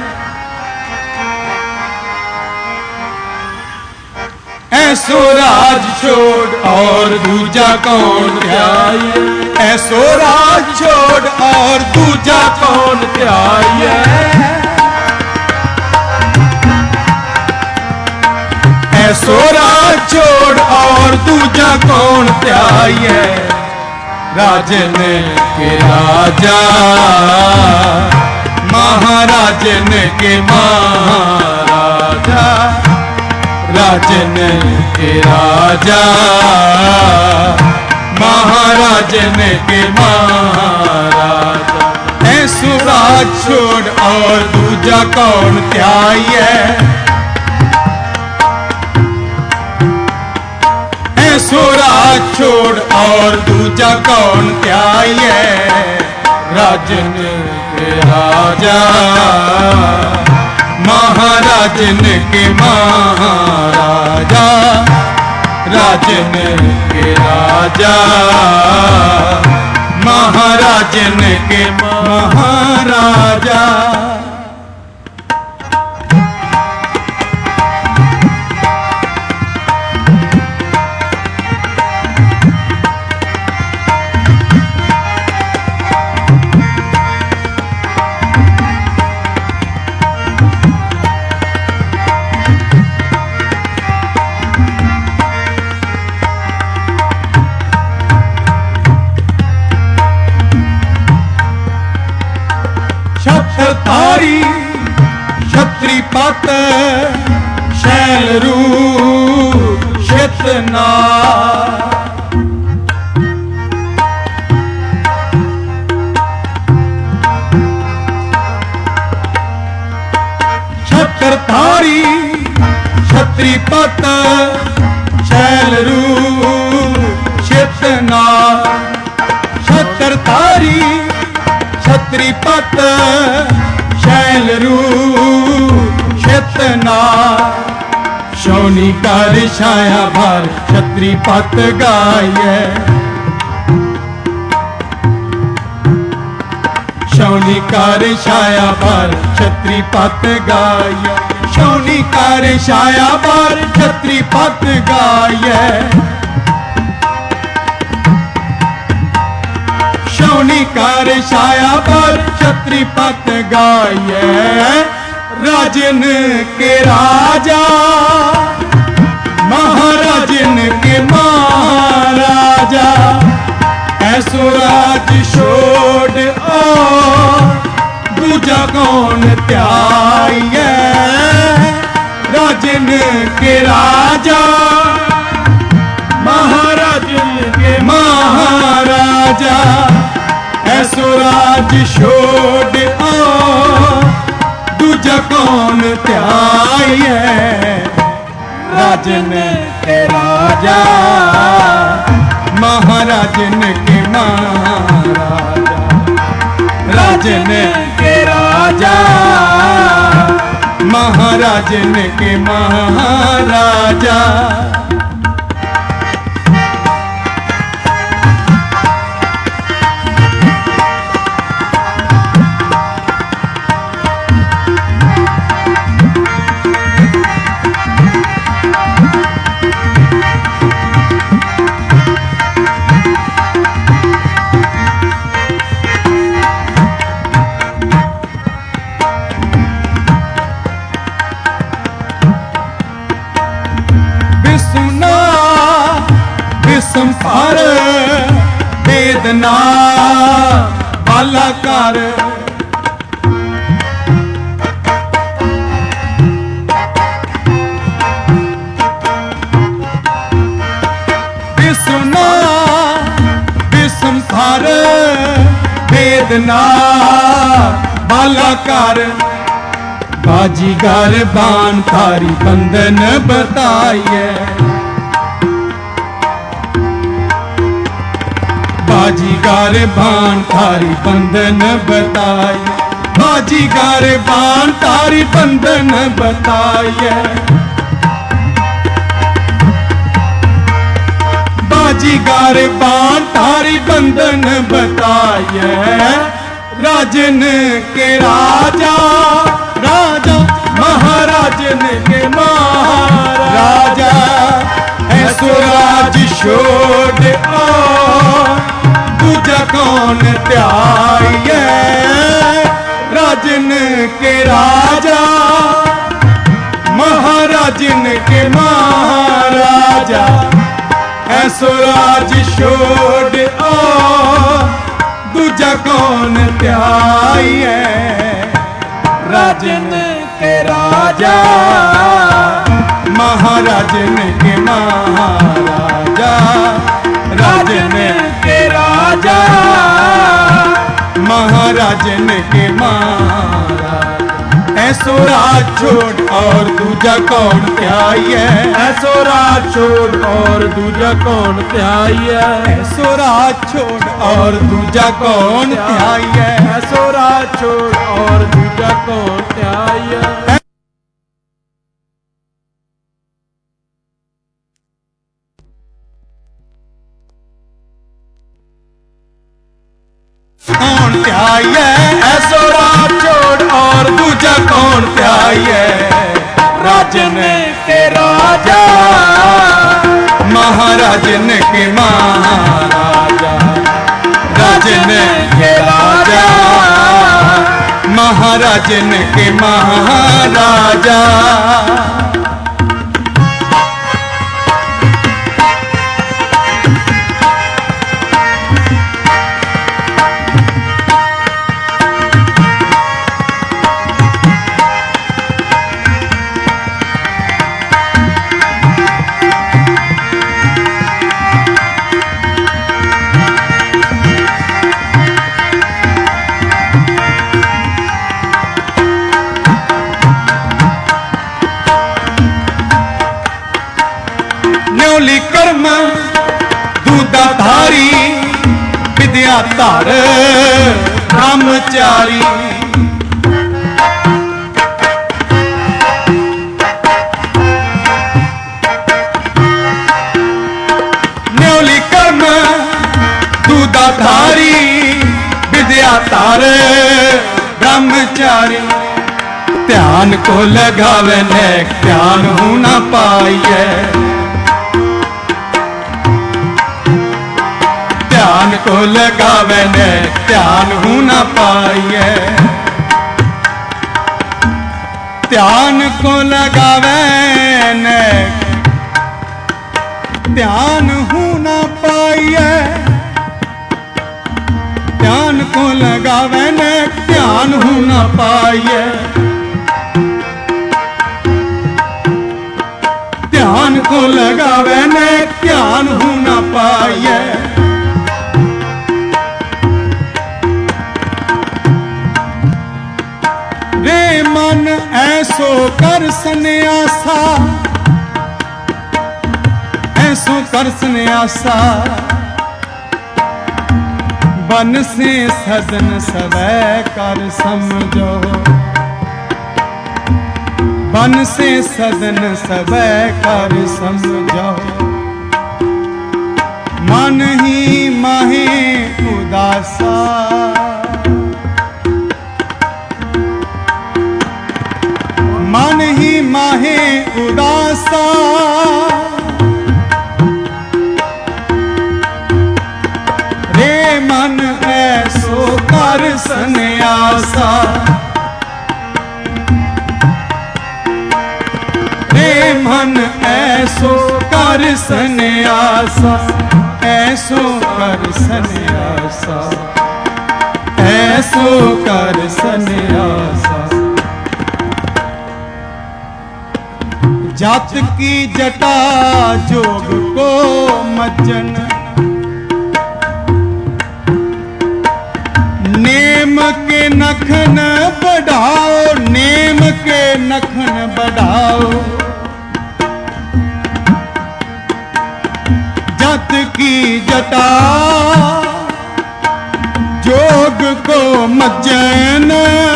[SPEAKER 1] ऐसो राज छोड़ और दूजा कौन त्याई है। ऐसो राज छोड़ और दूजा कौन त्याई है। ऐसो राज छोड़ और दूजा कौन त्याई है। राजन के राजा महाराजन के महाराजा। राजन के राजा महाराजन के महाराजा। ऐसो राज छोड़ और दूजा कौन त्याई है। ऐसो राज छोड़ और दूजा कौन त्याई है। राजन के राजा महाराजन के महाराजा। राजन के राजा महाराजन के महाराजा। छत्रधारी छत्रीपत शैल रूप शेतना। छत्रधारी छत्रीपत शैल रूप शेतना। छत्रधारी छत्रीपत शैल रूप शेतना। शौनी कर छाया भर छत्रीपत गाये। शौनी कर छाया भर छत्रीपत गाये। शौनी कर छाया भर छत्रीपत गाये। शौनी कर छाया पर छत्रीपत गाये। राजन के राजा महाराजन के महाराजा। ऐसो राज छोड़ और दूजा कौन त्याई है। राजन के राजा महाराजन के महाराजा। ऐसो राज छोड़ और दूजा कौन त्याई है। राजन के राजा महाराजन के महाराजा। राजन के राजा महाराजन के महाराजा। संसार वेदना वाला कर। विसुना विसंसार वेदना वाला कर। बाजीगर बान थारी बंधन बताइए, बाजीगर बान थारी बंधन बताइए, बाजीगर बान थारी बंधन बताइए, बाजीगर बान थारी बंधन बताइए। राजन के राजा राजा महाराजन के महाराजा, ऐसो राज छोड़ ओ दूजा कौन त्याइए। राजन के राजा महाराजन के महाराजा, ऐसो राज छोड़ ओ दूजा कौन त्याइए। राजन के राजा महाराजन के महाराजा, राजन के राजा महाराजन के महाराजा, ऐसो राज छोड़ और दूजा कौन त्याइए।
[SPEAKER 2] ऐसो राज छोड़ और दूजा कौन त्याइए।
[SPEAKER 1] ऐसो राज छोड़ और दूजा कौन त्याइए।
[SPEAKER 2] ऐसो राज छोड़ और दूजा कौन त्याइए।
[SPEAKER 1] कौन त्याइए। ऐसो राज छोड़ और दूजा कौन त्याइए। राजन के राजा महाराजन के महाराजा, राजन के राजा महाराजन के महाराजा। न्योली कर्म दूधाधारी विद्या धार ब्रह्मचारी, न्योली कर्म दूधाधारी विद्या धार ब्रह्मचारी। ध्यान को लगावे ने ध्यान हूं ना पाइए। ध्यान को लगावे ने ध्यान हूं ना पाइए। ध्यान को लगावे ने ध्यान हूं ना पाइए। ध्यान को लगावे ने ध्यान हूं ना पाइए। ध्यान को लगावे ने ध्यान हूं ना पाइए। रे मन ऐसो कर सन्यासा, ऐसो कर सन्यासा। बन से सजन सवै कर समझो, बन से सजन सवै कर समझो। मन ही माहे उदासा, मन ही माहे उदासा। रे मन ऐसो कर सन्यासा, रे मन ऐसो कर सन्यासा। ऐसो कर सन्यासा, ऐसो कर सन्यासा। जात की जटा जोग को मज्जन, नेम के नखन बढ़ाओ, नेम के लगाओ। जत की जटा जोग को मज्जन,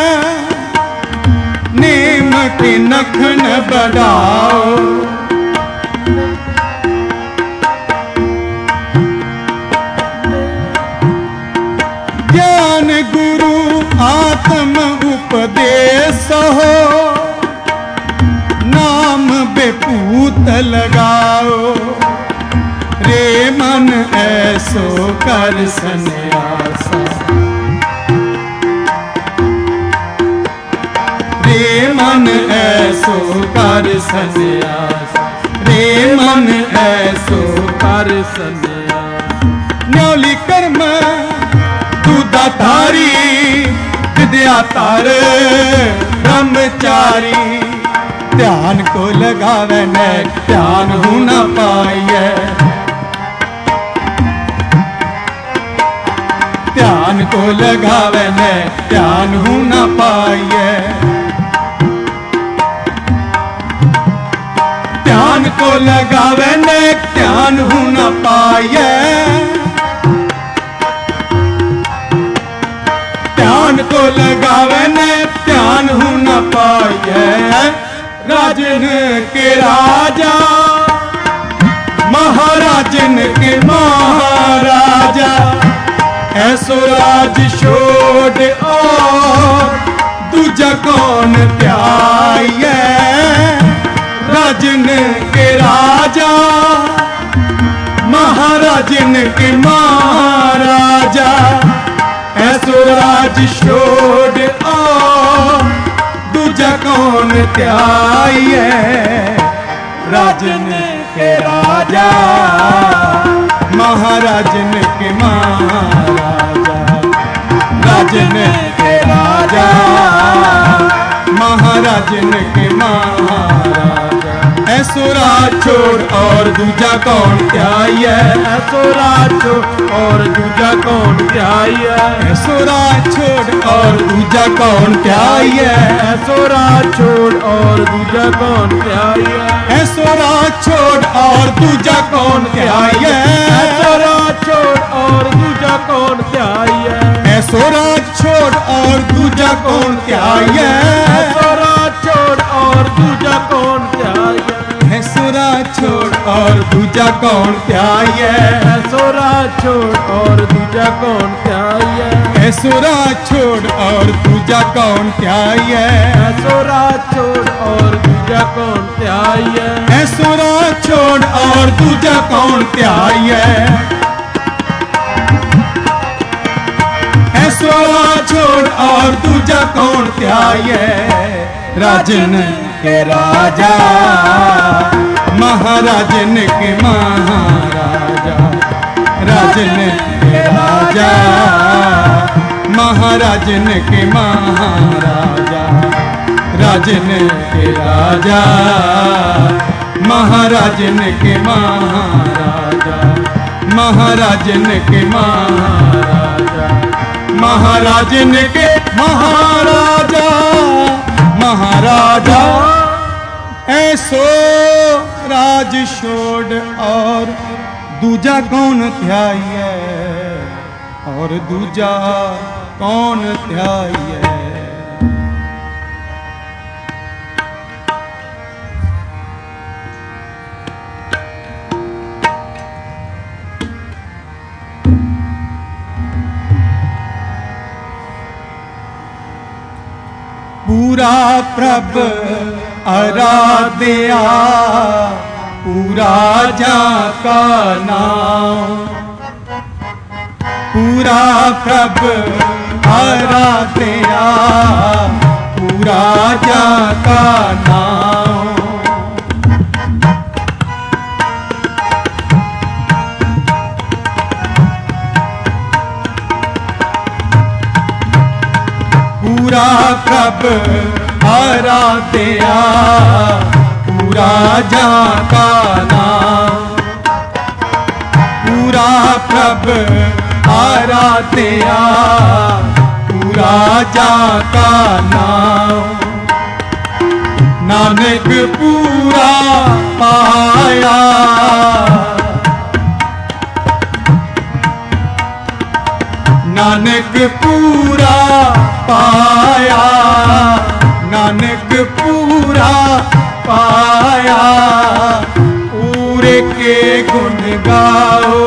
[SPEAKER 1] नेम के नखन बढ़ाओ। ज्ञान गुरु आत्म उपदेश हो, नाम बेपूत लगाओ। रे मन ऐसो कर सन्यासा, रे मन ऐसो कर सन्यासा, रे मन ऐसो
[SPEAKER 2] कर सन्यास।
[SPEAKER 1] न्योली कर्म दातारी, विद्या तार ब्रह्मचारी। ध्यान को लगावे न ध्यान हूं न पाइए, ध्यान को लगावे न ध्यान हूं न पाइए। ध्यान को लगावे न ध्यान हूं न पाइए। ध्यान को लगावे न ध्यान हूं न पाइए। राजन के राजा, महाराजन के महाराजा, ऐसो राज छोड़ और दूजा कौन ध्याये। राजन के राजा, महाराजन के महाराजा, ऐसो राज छोड़ और दूजा कौन ध्याये। राजन के राजा, महाराजन के महाराजा, राजन के राजा, महाराजन के महाराजा। ऐसो राज छोड़ और दूजा कौन ध्याये।
[SPEAKER 2] ऐसो राज छोड़ और दूजा कौन ध्याये।
[SPEAKER 1] ऐसो राज छोड़ और दूजा कौन ध्याये।
[SPEAKER 2] ऐसो राज छोड़ और दूजा कौन ध्याये।
[SPEAKER 1] ऐसो राज छोड़ और दूजा कौन ध्याये।
[SPEAKER 2] ऐसो राज छोड़ और दूजा कौन ध्याये।
[SPEAKER 1] ऐसो राज छोड़ और दूजा कौन ध्याये।
[SPEAKER 2] ऐसो राज छोड़ और दूजा कौन ध्याये।
[SPEAKER 1] ऐसो राज छोड़ और दूजा कौन ध्याये।
[SPEAKER 2] ऐसो राज छोड़ और दूजा कौन ध्याये।
[SPEAKER 1] ऐसो राज छोड़ और दूजा कौन ध्याये।
[SPEAKER 2] ऐसो राज छोड़ और दूजा कौन ध्याये।
[SPEAKER 1] ऐसो राज छोड़ और दूजा कौन ध्याये। ऐसो राज छोड़ और दूजा कौन ध्याये। राजन के राजा, महाराजन के महाराजा, राजन के राजा, महाराजन के महाराजा, राजन के राजा, महाराजन के महाराजा, महाराजन के महाराजा, महाराजन के महाराजा, महाराजा। ऐसो राज छोड़ और दूजा कौन ध्याये। और दूजा कौन ध्याये। पूरा प्रभ आराध्या, पूरा जा का नाम। पूरा प्रभ आराध्या, पूरा जा का नाम। पूरा प्रभ आराध्या, पूरा जा का नाम। पूरा प्रभ आराध्या, पूरा जा का नाम। नानक पूरा पाया। नानक पूरा पाया, नानक पूरा पाया। पूरे के गुण गाओ,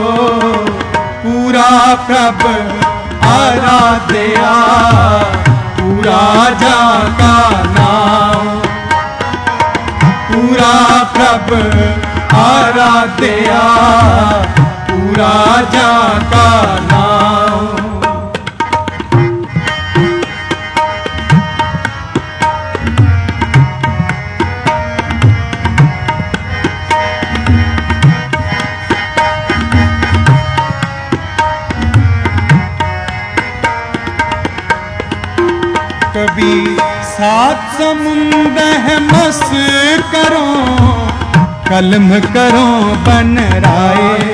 [SPEAKER 1] पूरा प्रभ आराध्या, पूरा जाका नाम। पूरा प्रभ आराध्या, पूरा जाका नाम। कभी सात समुंदर मस करो, कलम करो बन राय।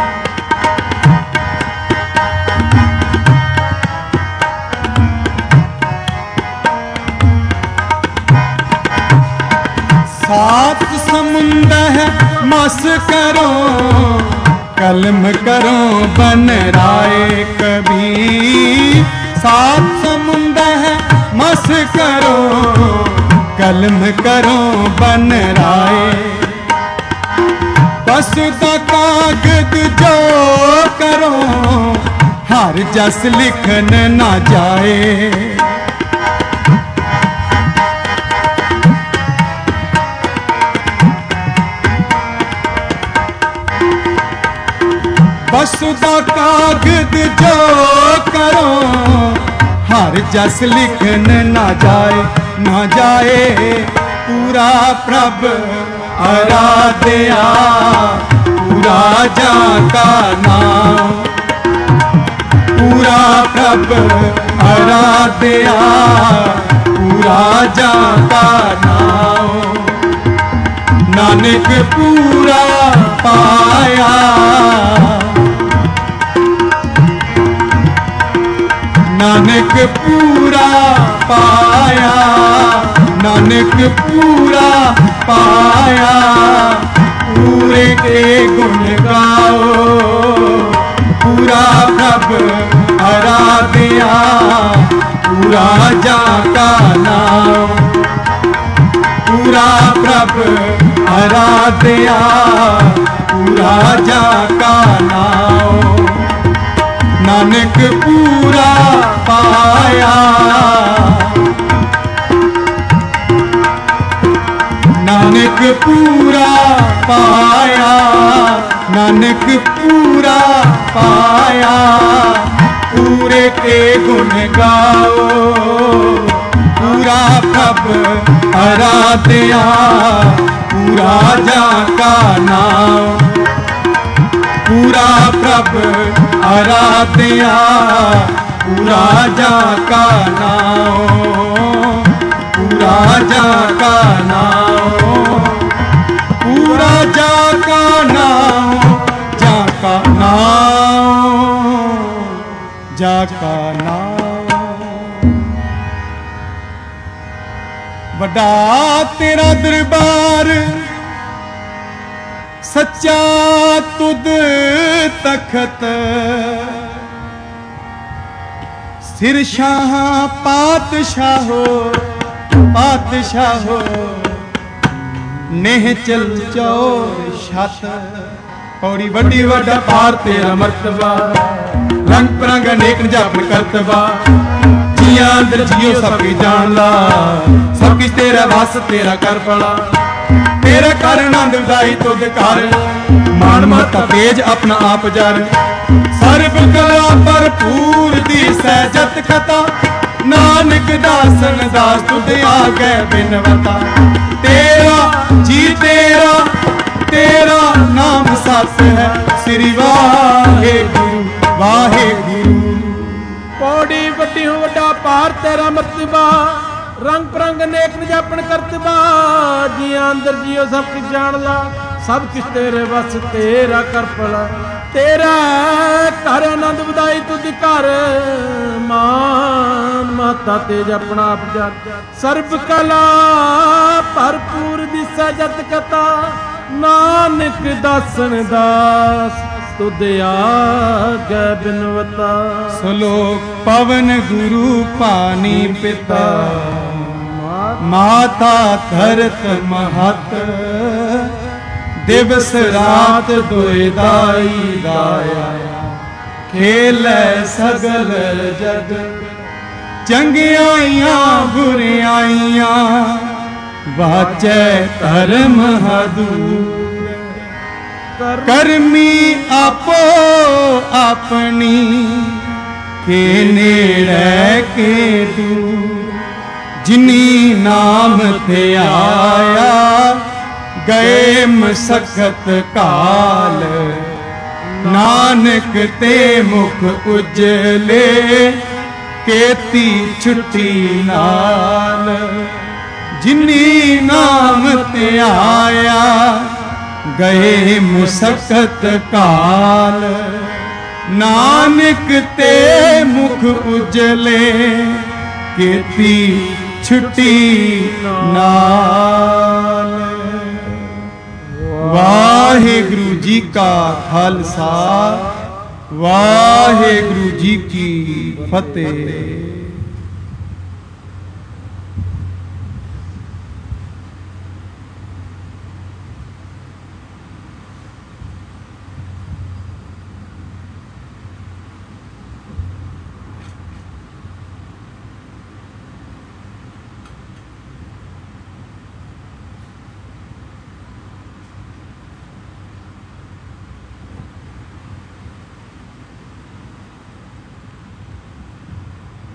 [SPEAKER 1] सात समुंदर मस करो, कलम करो बन राय। कभी सात समुंदर मस करो, कलम करो बन राय। बस दा कागज जो करो, हर जस लिखन ना जाए। बस दा कागज जो करो, हर जस लिखन ना जाए, ना जाए। पूरा प्रभ आराध्या, पूरा जाका नाम। पूरा प्रभ आराध्या, पूरा जाका नाम। नानक पूरा पाया, नानक पूरा पाया, नानक पूरा पाया। पूरे के गुण गाओ, पूरा प्रभ आराध्या, पूरा जाका नाम। पूरा प्रभ आराध्या, पूरा जाका नाम। नानक पूरा पाया, नानक पूरा पाया, नानक पूरा पाया। पूरे के गुण गाओ, पूरा प्रभ आराध्या, पूरा जाका नाम। पूरा प्रभ आराध्या, पूरा जाका नाम। पूरा जाका नाम, पूरा जाका नाम, जाका नाम, जाका नाम। बड़ा तेरा दरबार, सच्चा तुद तखत। सिर शाह पातशाहो, पातशाहो, नेह चल चौर छत। पौड़ी वड्डी वड्डा पार तेरा मर्तबा, रंग परंग अनेक जापन करतबा। जिया अंदर जियो सबकी जान ला, सब किस तेरा वास तेरा कर पड़ा। तेरा कर आनंद उदाई तुद कर, मान माता तेज अपना आप जर। सर्ब कला भरपूर दी सहजत कथा, नानक दासन दास तुद आगे बिनवता। तेरा जी तेरा, तेरा नाम सत है, श्री वाहे गुरु वाहे गुरु।
[SPEAKER 2] पौड़ी वड्डी हो वड्डा पार तेरा मर्तबा, रंग परंग नेक जापन करतबा। जिया अंदर जियो सब कुछ जान ला, सब कुछ तेरे बस तेरा कर पड़ा। तेरा कर आनंद बधाई तुझ कर मान ਦਾਤਾ ਤੇਜ ਆਪਣਾ ਆਪ ਜਾਣ। ਸਰਬ ਕਲਾ ਭਰਪੂਰ ਦਿਸੈ ਜਤ ਕਥਾ, ਨਾਨਕ ਦਾਸਨ ਦਾਸ ਤੁਧ ਆਗੈ ਬਿਨਵਤਾ।
[SPEAKER 1] ਸ਼ਲੋਕ ਪਵਨ ਗੁਰੂ ਪਾਣੀ ਪਿਤਾ, ਮਾਤਾ ਧਰਤ ਮਹਤ, ਦਿਵਸ ਰਾਤ ਦੁਇ ਦਾਈ ਦਾਇਆ, ਖੇਲੈ ਸਗਲ ਜਗ। ਚੰਗਿਆਈਆਂ ਬੁਰਿਆਈਆਂ ਵਾਚੈ ਧਰਮ ਹਦੂਰ, ਕਰਮੀ ਆਪੋ ਆਪਣੀ, ਕੇ ਨੇੜੇ ਕੇ ਦੂਰ। ਜਿਨੀ ਨਾਮ ਧਿਆਇਆ, ਗਏ ਮਸਕਤ ਕਾਲ, ਨਾਨਕ ਤੇ ਮੁਖ ਉਜਲੇ, ਕੀਤੀ ਛੁੱਟੀ ਨਾਲ। ਜਿਨੀ ਨਾਮ ਧਿਆਇਆ, ਗਏ ਮੁਸਕਤ ਕਾਲ, ਨਾਨਕ ਤੇ ਮੁਖ ਉਜਲੇ, ਕੀਤੀ ਛੁੱਟੀ ਨਾਲ। ਵਾਹਿਗੁਰੂ ਜੀ ਕਾ ਖਾਲਸਾ, ਵਾਹਿਗੁਰੂ ਜੀ ਕੀ ਫਤਿਹ।